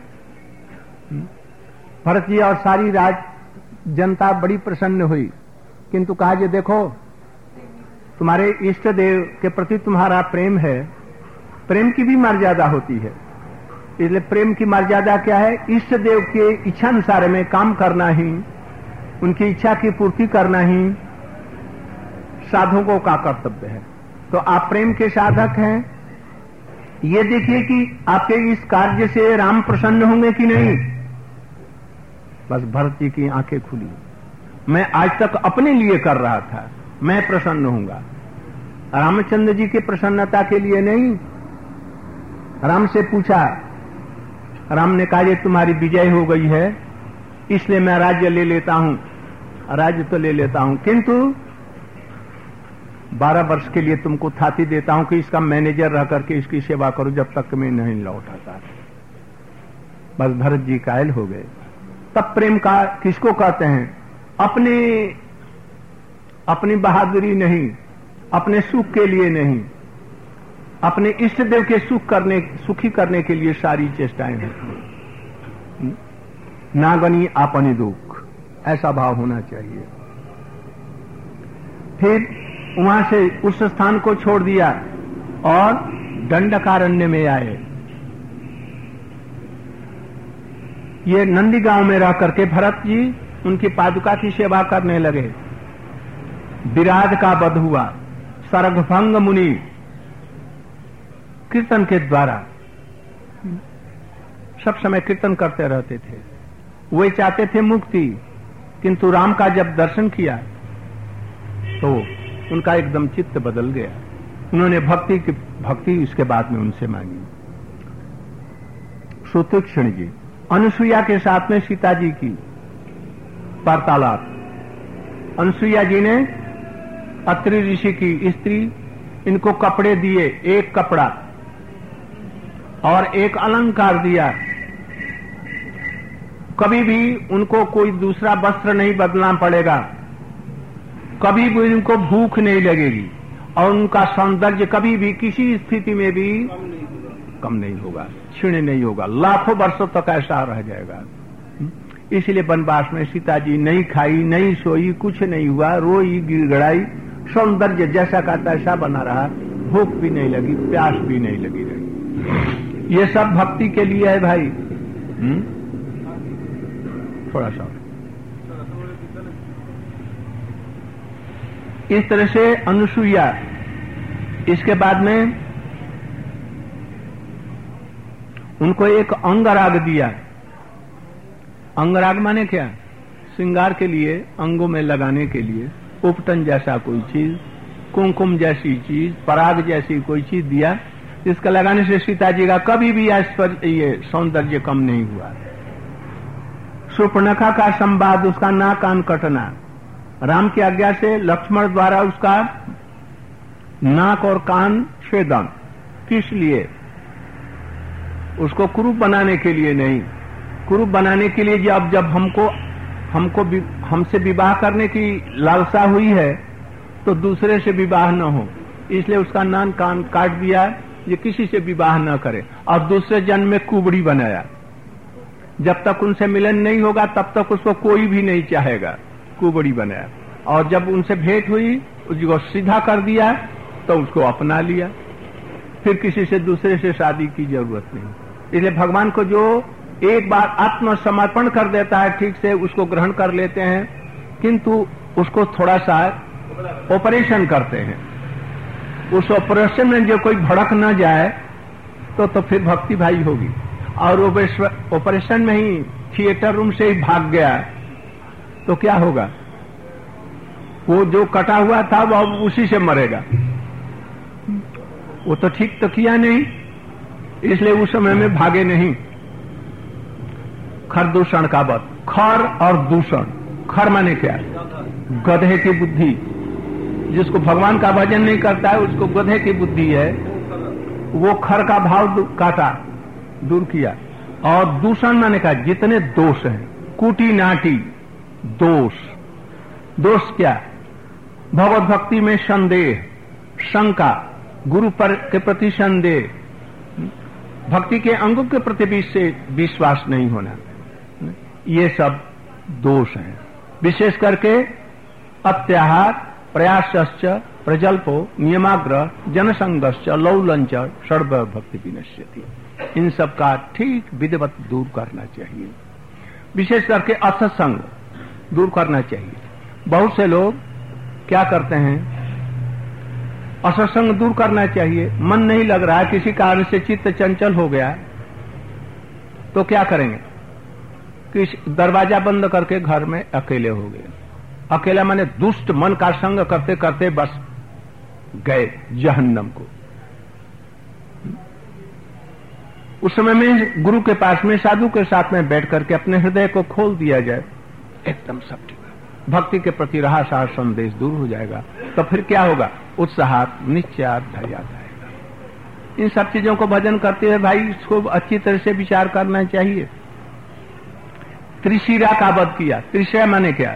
B: भरत जी और सारी जनता बड़ी प्रसन्न हुई, किंतु कहा जी देखो तुम्हारे इष्ट देव के प्रति तुम्हारा प्रेम है, प्रेम की भी मर्यादा होती है। इसलिए प्रेम की मर्यादा क्या है? इष्ट देव के इच्छा अनुसार में काम करना ही, उनकी इच्छा की पूर्ति करना ही साधकों का कर्तव्य है। तो आप प्रेम के साधक हैं, ये देखिए कि आपके इस कार्य से राम प्रसन्न होंगे कि नहीं। बस भरत जी की आंखें खुली। मैं आज तक अपने लिए कर रहा था, मैं प्रसन्न होऊंगा, रामचंद्र जी की प्रसन्नता के लिए नहीं। राम से पूछा, राम ने कहा ये तुम्हारी विजय हो गई है, इसलिए मैं राज्य ले लेता हूं, राज्य तो ले लेता हूं, किंतु 12 वर्ष के लिए तुमको थाती देता हूं कि इसका मैनेजर रह करके इसकी सेवा करो जब तक मैं नहीं लौटाता। बस भरत जी कायल हो गए। तब प्रेम का किसको कहते हैं? अपनी बहादुरी नहीं, अपने सुख के लिए नहीं, अपने इष्ट देव के सुखी करने के लिए सारी चेष्टाएं होती। नागनी आपनी दुख, ऐसा भाव होना चाहिए। फिर वहां से उस स्थान को छोड़ दिया और दंडकारण्य में आए। ये नंदी गांव में रह करके भरत जी उनकी पादुका की सेवा करने लगे। विराट का वध हुआ। सर्गभंग मुनि कीर्तन के द्वारा सब समय कीर्तन करते रहते थे। वे चाहते थे मुक्ति, किंतु राम का जब दर्शन किया तो उनका एकदम चित्त बदल गया। उन्होंने भक्ति इसके बाद में उनसे मांगी। सुतीक्ष्ण जी अनुसुईया के साथ में सीता जी की वार्तालाप। अनुसुईया जी ने अत्रि ऋषि की स्त्री, इनको कपड़े दिए, एक कपड़ा और एक अलंकार दिया। कभी भी उनको कोई दूसरा वस्त्र नहीं बदलना पड़ेगा, कभी भी उनको भूख नहीं लगेगी और उनका सौंदर्य कभी भी किसी स्थिति में भी कम नहीं होगा, क्षीण नहीं होगा, लाखों वर्षों तक ऐसा रह जाएगा। इसलिए वनवास में सीता जी नहीं खाई, नहीं सोई, कुछ नहीं हुआ, रोई गिड़गिड़ाई, सौंदर्य जैसा का तैसा बना रहा, भूख भी नहीं लगी, प्यास भी नहीं लगी रही। ये सब भक्ति के लिए है भाई। थोड़ा सा इस तरह से अनुसुईया। इसके बाद में उनको एक अंगराग दिया। अंगराग माने क्या? श्रृंगार के लिए, अंगों में लगाने के लिए उपटन जैसा कोई चीज, कुमकुम जैसी चीज, पराग जैसी कोई चीज दिया, जिसका लगाने से सीता जी का कभी भी ये सौंदर्य कम नहीं हुआ। शूर्पणखा का संवाद, उसका नाक कान कटना, राम की आज्ञा से लक्ष्मण द्वारा उसका नाक और कान छेदन, किस लिए? उसको कुरूप बनाने के लिए नहीं, कुरूप बनाने के लिए जब हमसे विवाह करने की लालसा हुई है तो दूसरे से विवाह न हो, इसलिए उसका नाक कान काट दिया, ये किसी से विवाह न करे। और दूसरे जन्म में कुबड़ी बनाया, जब तक उनसे मिलन नहीं होगा तब तक उसको कोई भी नहीं चाहेगा, कुबड़ी बनाया। और जब उनसे भेंट हुई, उसको सीधा कर दिया तो उसको अपना लिया, फिर किसी से दूसरे से शादी की जरूरत नहीं। इसलिए भगवान को जो एक बार आत्मसमर्पण कर देता है, ठीक से उसको ग्रहण कर लेते हैं, किंतु उसको थोड़ा सा ऑपरेशन करते हैं। उस ऑपरेशन में जो कोई भड़क न जाए तो फिर भक्ति भाई होगी। और वो ऑपरेशन में ही थिएटर रूम से ही भाग गया तो क्या होगा? वो जो कटा हुआ था वो उसी से मरेगा। वो तो ठीक तो किया नहीं, इसलिए उस समय में भागे नहीं। खर दूषण का वध। खर और दूषण, खर माने क्या? गधे की बुद्धि। जिसको भगवान का भजन नहीं करता है उसको गधे की बुद्धि है, वो खर का भाव काटा, दूर किया। और दूषण माने का जितने दोष हैं, कूटी नाटी दोष। दोष क्या? भगवत भक्ति में संदेह, शंका, गुरु पर के प्रति संदेह, भक्ति के अंगों के प्रति भी से विश्वास नहीं होना, ये सब दोष हैं। विशेष करके अत्याहार, प्रयासश्च, प्रजल्पो, नियमाग्रह, जनसंगश्च, लौलंच, सर्व भक्ति विनश्यति। इन सब का ठीक विधिवत दूर करना चाहिए। विशेष करके असत्संग दूर करना चाहिए। बहुत से लोग क्या करते हैं? असत्संग दूर करना चाहिए। मन नहीं लग रहा है, किसी कारण से चित्त चंचल हो गया तो क्या करेंगे? कि दरवाजा बंद करके घर में अकेले हो गए। अकेला माने दुष्ट मन का संग करते करते बस गए जहन्नम को। उस समय में गुरु के पास में साधु के साथ में बैठ करके अपने हृदय को खोल दिया जाए, एकदम सब ठीक है, भक्ति के प्रति रहा सारा संदेश दूर हो जाएगा। तो फिर क्या होगा? उत्साह निश्चयात धैर्य आएगा। इन सब चीजों को भजन करते हुए भाई इसको अच्छी तरह से विचार करना चाहिए। त्रिशिरा का वध किया। त्रिशिरा माने क्या?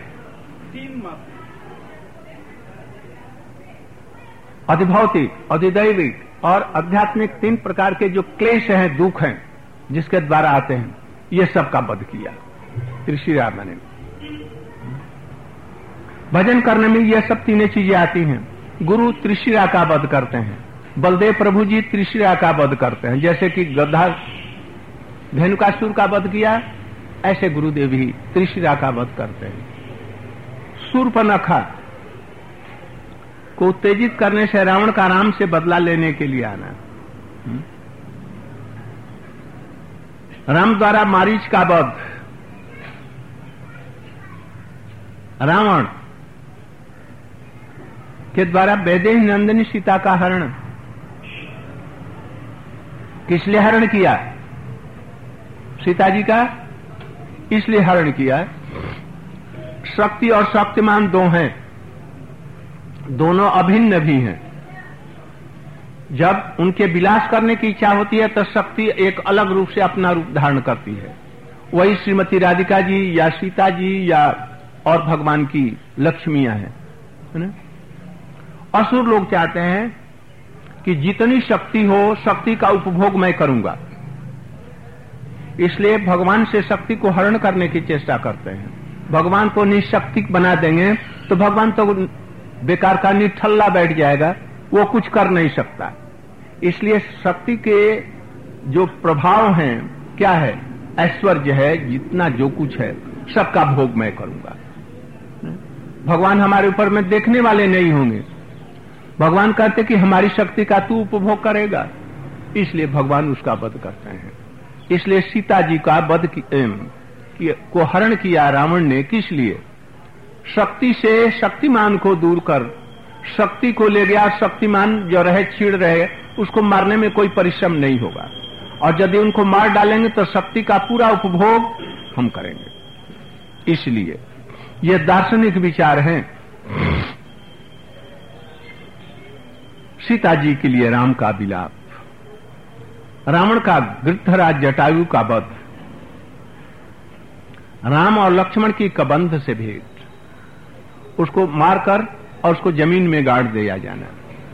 B: अधिभौतिक, अधिदैविक और आध्यात्मिक 3 प्रकार के जो क्लेश हैं, दुख हैं, जिसके द्वारा आते हैं, ये सब का वध किया त्रिशिरा माने। भजन करने में ये सब 3 चीजें आती हैं। गुरु त्रिशिरा का वध करते हैं, बलदेव प्रभु जी त्रिशिरा का वध करते हैं। जैसे कि गधा धेनुकासुर का वध किया, ऐसे गुरुदेव ही त्रिशिरा का वध करते हैं। शूर्पणखा को उत्तेजित करने से रावण का राम से बदला लेने के लिए आना। राम द्वारा मारीच का वध, रावण के द्वारा वैदेही नंदिनी सीता का हरण। किस लिए हरण किया? सीता जी का इसलिए हरण किया। शक्ति और शक्तिमान 2 हैं, दोनों अभिन्न भी हैं। जब उनके विलास करने की इच्छा होती है तो शक्ति एक अलग रूप से अपना रूप धारण करती है। वही श्रीमती राधिका जी या सीता जी या और भगवान की लक्ष्मियां हैं, है ना? असुर लोग चाहते हैं कि जितनी शक्ति हो, शक्ति का उपभोग मैं करूंगा, इसलिए भगवान से शक्ति को हरण करने की चेष्टा करते हैं। भगवान को निशक्ति बना देंगे तो भगवान तो बेकार का निठल्ला बैठ जाएगा, वो कुछ कर नहीं सकता। इसलिए शक्ति के जो प्रभाव हैं, क्या है? ऐश्वर्य है, जितना जो कुछ है सबका भोग मैं करूंगा। भगवान हमारे ऊपर में देखने वाले नहीं होंगे। भगवान कहते कि हमारी शक्ति का तू उपभोग करेगा, इसलिए भगवान उसका वध करते हैं। इसलिए सीता जी का वध को हरण किया रावण ने। किस लिए? शक्ति से शक्तिमान को दूर कर शक्ति को ले गया। शक्तिमान जो रहे, छिड़ रहे, उसको मारने में कोई परिश्रम नहीं होगा, और यदि उनको मार डालेंगे तो शक्ति का पूरा उपभोग हम करेंगे। इसलिए ये दार्शनिक विचार हैं। सीता जी के लिए राम का विलाप, रावण का गृद्धराज जटायु का वध, राम और लक्ष्मण की कबंध से भेंट, उसको मारकर और उसको जमीन में गाड़ दिया जाना।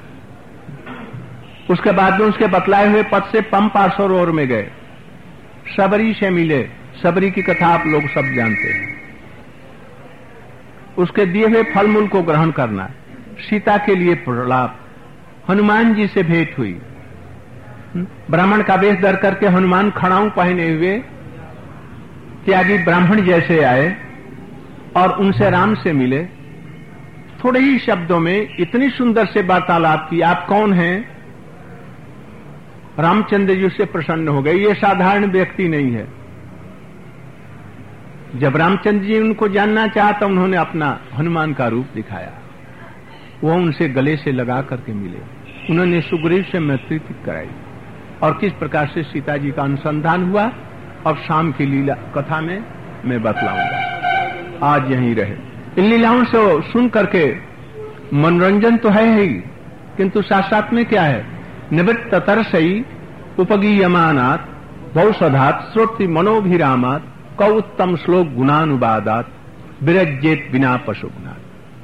B: उसके बाद में उसके बतलाए हुए पथ से पंपा सरोवर में गए, सबरी से मिले। सबरी की कथा आप लोग सब जानते हैं। उसके दिए हुए फल मूल को ग्रहण करना, सीता के लिए प्रलाप, हनुमान जी से भेंट हुई। ब्राह्मण का वेश धर करके हनुमान खड़ाऊ पहने हुए त्यागी ब्राह्मण जैसे आए और उनसे राम से मिले। थोड़े ही शब्दों में इतनी सुंदर से वार्तालाप की। आप कौन हैं? रामचंद्र जी से प्रसन्न हो गए। ये साधारण व्यक्ति नहीं है। जब रामचंद्र जी उनको जानना चाहा तो उन्होंने अपना हनुमान का रूप दिखाया। वो उनसे गले से लगा करके मिले। उन्होंने सुग्रीव से मैत्री कराई और किस प्रकार से सीता जी का अनुसंधान हुआ और शाम की लीला कथा में मैं बतलाऊंगा। आज यहीं रहे। इन लीलाओं से सुन करके मनोरंजन तो है ही, किंतु साथ साथ में क्या है? निवृत्त तरसई उपगीयमानात् बहुसधात् श्रोति मनोभिरामात् कौ उत्तम श्लोक गुणानुवादात् विरज्येत बिना पशु गुणात्।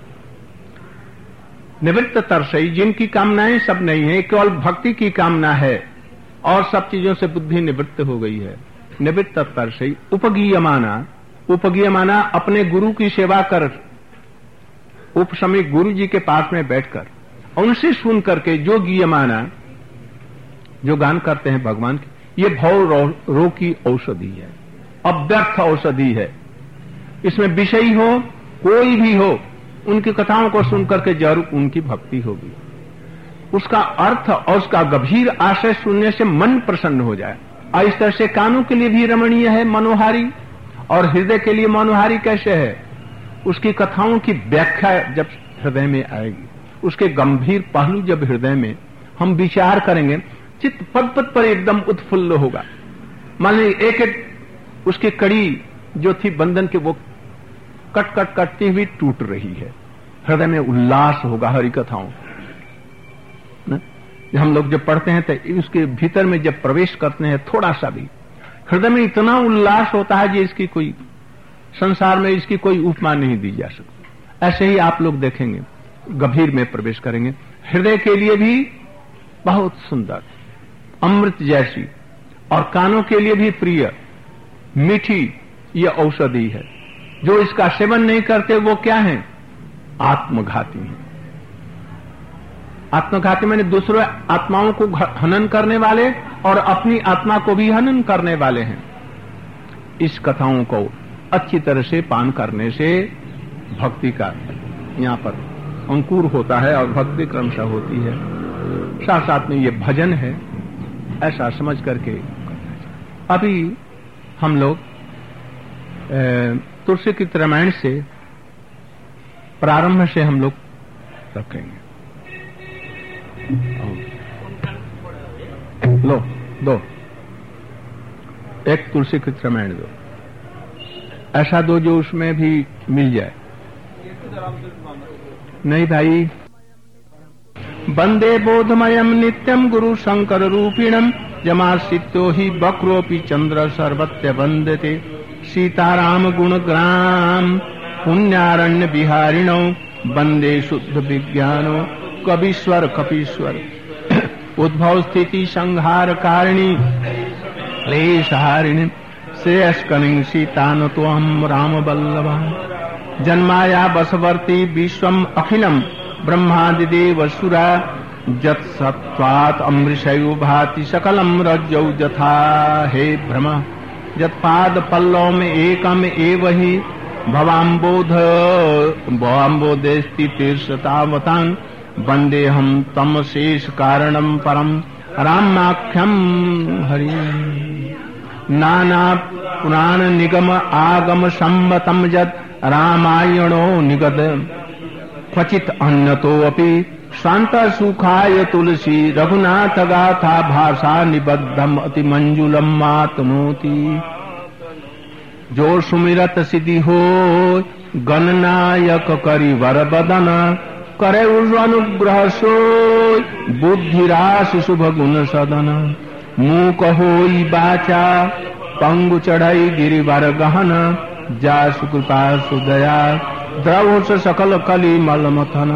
B: निवृत्त तरसई, जिनकी कामनाएं सब नहीं है, केवल भक्ति की कामना है और सब चीजों से बुद्धि निवृत्त हो गई है। निवृत्त तरसई उपगीयमाना, उपगीयमाना अपने गुरु की सेवा कर, उपसमिक गुरु जी के पास में बैठकर उनसे सुन करके जो गीयमाना, जो गान करते हैं भगवान की, ये भव रोग की औषधि है, अव्यर्थ औषधि है। इसमें विषयी हो कोई भी हो, उनकी कथाओं को सुन करके जरूर उनकी भक्ति होगी। उसका अर्थ और उसका गंभीर आशय सुनने से मन प्रसन्न हो जाए। और इस तरह से कानों के लिए भी रमणीय है, मनोहारी, और हृदय के लिए मनोहारी कैसे है? उसकी कथाओं की व्याख्या जब हृदय में आएगी, उसके गंभीर पहलू जब हृदय में हम विचार करेंगे, चित्त पद पद पर एकदम उत्फुल्ल होगा। मान लीजिए एक एक उसकी कड़ी जो थी बंधन की वो कट कट कटती हुई टूट रही है। हृदय में उल्लास होगा हरि कथाओं। हम लोग जब पढ़ते हैं तो उसके भीतर में जब प्रवेश करते हैं थोड़ा सा भी हृदय में इतना उल्लास होता है कि इसकी कोई संसार में इसकी कोई उपमा नहीं दी जा सकती। ऐसे ही आप लोग देखेंगे, गंभीर में प्रवेश करेंगे, हृदय के लिए भी बहुत सुंदर, अमृत जैसी, और कानों के लिए भी प्रिय, मीठी ये औषधि है। जो इसका सेवन नहीं करते वो क्या है? आत्मघाती हैं। आत्मघाती माने दूसरे आत्माओं को हनन करने वाले और अपनी आत्मा को भी हनन करने वाले हैं। इस कथाओं को अच्छी तरह से पान करने से भक्ति का यहाँ पर अंकुर होता है और भक्ति क्रमशः होती है। साथ साथ में ये भजन है, ऐसा समझ करके अभी हम लोग तुलसीकृत रामायण से प्रारंभ से हम लोग रखेंगे। लो दो, एक तुलसीकृत रामायण दो, ऐसा दो जो उसमें भी मिल जाए। नहीं भाई, वंदे बोधमयम नित्यम गुरु शंकर रूपिणम जमासितो ही बक्रोपि चंद्र सर्वत्र वंदते सीताराम गुणग्राम पुण्यारण्य बिहारिणो वंदे शुद्ध विज्ञानो कवीश्वर कपीश्वर उद्भव स्थिति संहार कारिणी क्लेशहारिणी श्रेयस्कनिं सीतान तो हम राम बल्लभा जन्माया बसवर्ती विश्वम अखिलम ब्रह्मादिदेव सुरा जत सत्वात अमृषयो भाति सकलम रज्जौ जथा हे भ्रम जत पाद पल्लव में एकम एव ही भवाम्बोधे स्थितिर्शतावतां वंदे हम तम शेष कारणम परम रामाख्यम हरि नाना पुराण निगम आगम सम्मतम जत रामायणो निगद क्वचित अन्यतो अपि शांत सुखाय तुलसी रघुनाथ गाथा भाषा निबद्धम अति मंजुलम मातनोति जो सुमिरत सिद्धि हो गणनायक करि वर बदन करे अनुग्रह सो बुद्धिरास शुभ गुण सदन मूक होई बाचा पंगु चढ़ाई गिरिवर गहन जा सुकृपा सुदया द्रव सकल कली मल मथन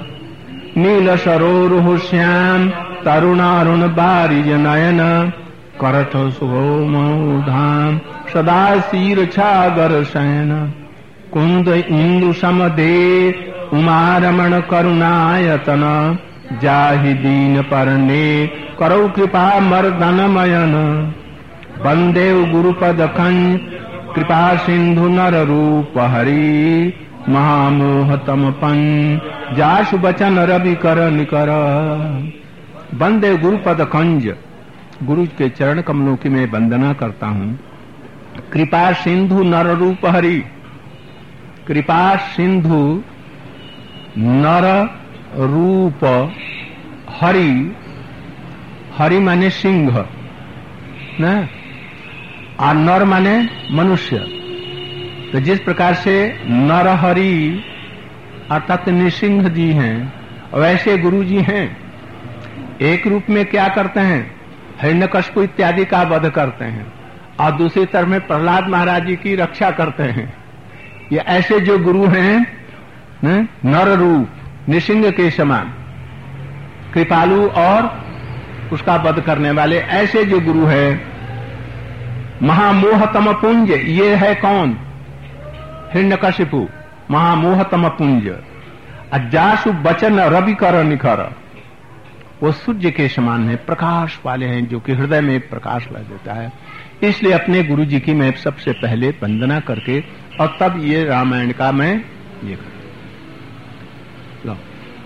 B: नील सरोरुह श्याम तरुणारुण बारिज नयन करथ सुभोम धाम सदा शीर छागर शयन कुंद इंदु समदे उमारमण करुणायतन जाहि दीन परने करौ कृपा मर्दन मयन वंदेव गुरुपद कंज कृपा सिंधु नर रूप हरि महामोहतम पन जासु बचन रवि कर निकर वंदे गुरुपद कंज गुरु के चरण कमलों की मैं वंदना करता हूँ। कृपा सिंधु नर रूप हरि, कृपा सिंधु नर रूप हरि, हरि माने सिंह न, और नर माने मनुष्य। तो जिस प्रकार से नर हरि अर्थात नृसिंह जी हैं, वैसे गुरु जी हैं। एक रूप में क्या करते हैं? हिरण्यकश्यप इत्यादि का वध करते हैं, और दूसरी तरफ में प्रहलाद महाराज जी की रक्षा करते हैं। ये ऐसे जो गुरु हैं नर रूप नृसिंह के समान, कृपालु और उसका वध करने वाले, ऐसे जो गुरु है। महामोहतम पुंज, ये है कौन? हिरण्यकशिपु, महामोहतम पुंज। अजासु बचन रवि कर निखर, वो सूर्य के समान है, प्रकाश वाले हैं, जो कि हृदय में प्रकाश ला देता है। इसलिए अपने गुरु जी की मैं सबसे पहले वंदना करके और तब ये रामायण का मैं ये लो।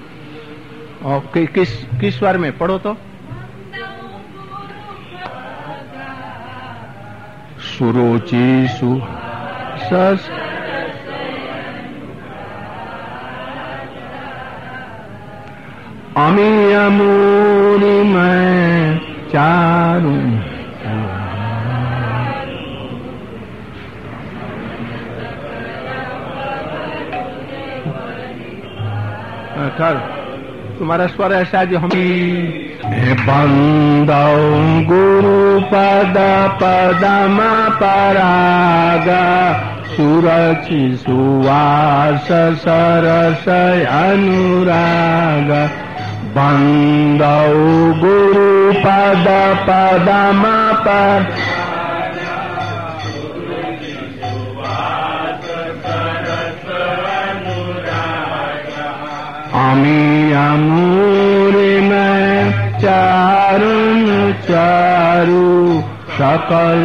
B: और किस स्वर में पढ़ो तो? सुरोचि सु सस अमीयमूनि में चारु तुम्हारा स्वर ऐसा जो हम बंदौ गुरु पद पदम परागा सुरचि सुवास सरस अनुराग बंदौ गुरु पद पदम पर अमी अमूरे में चारुन चारु सकल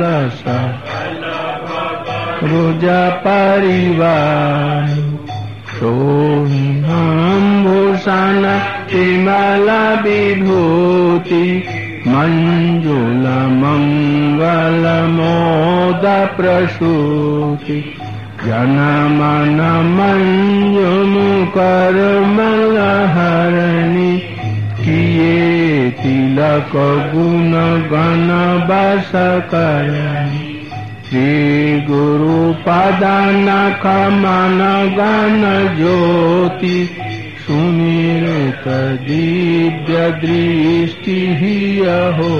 B: रुज परिवार सोहम भूषण विमल विभूति मंजुल मंगल मोद प्रसूति जनमन मंजुम करमल हरणी किए तिलक गुण गण बस करणी श्री गुरु पदन कमन गण ज्योति सुमिरत दिव्य दृष्टि हो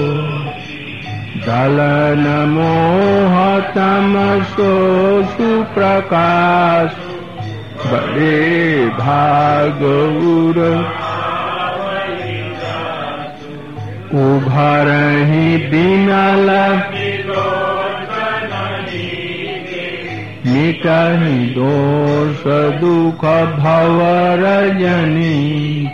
B: दलन मोह तमसो सुप्रकाश बड़े भागुर उभरहि बिमल मिटहि दोष दुख भवरजनी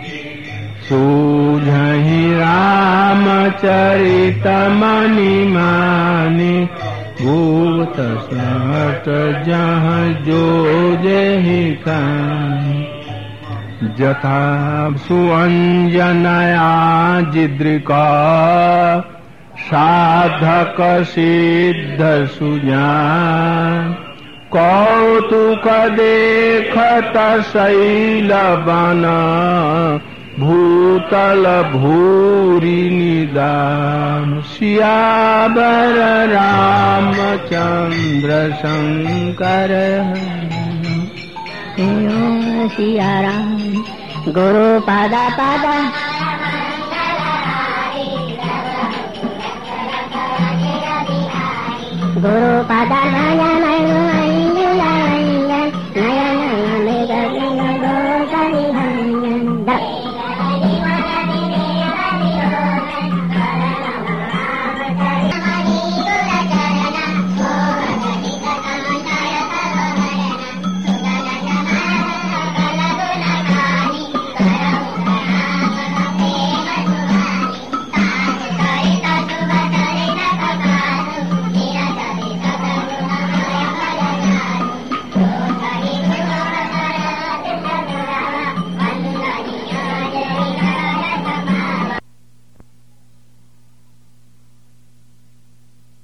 B: सूझहि रामचरित मनि मानि भूत सहट जहाँ जो जेहि कानि जथा सुअंजनया जिद्रिका साधक सिद्ध सुजान कौतुक देखत शैल बन भूतल भूरि निदान सियावर रामचंद्र शंकर
C: सिया राम गुरु पादा पादा गुरु पादा नया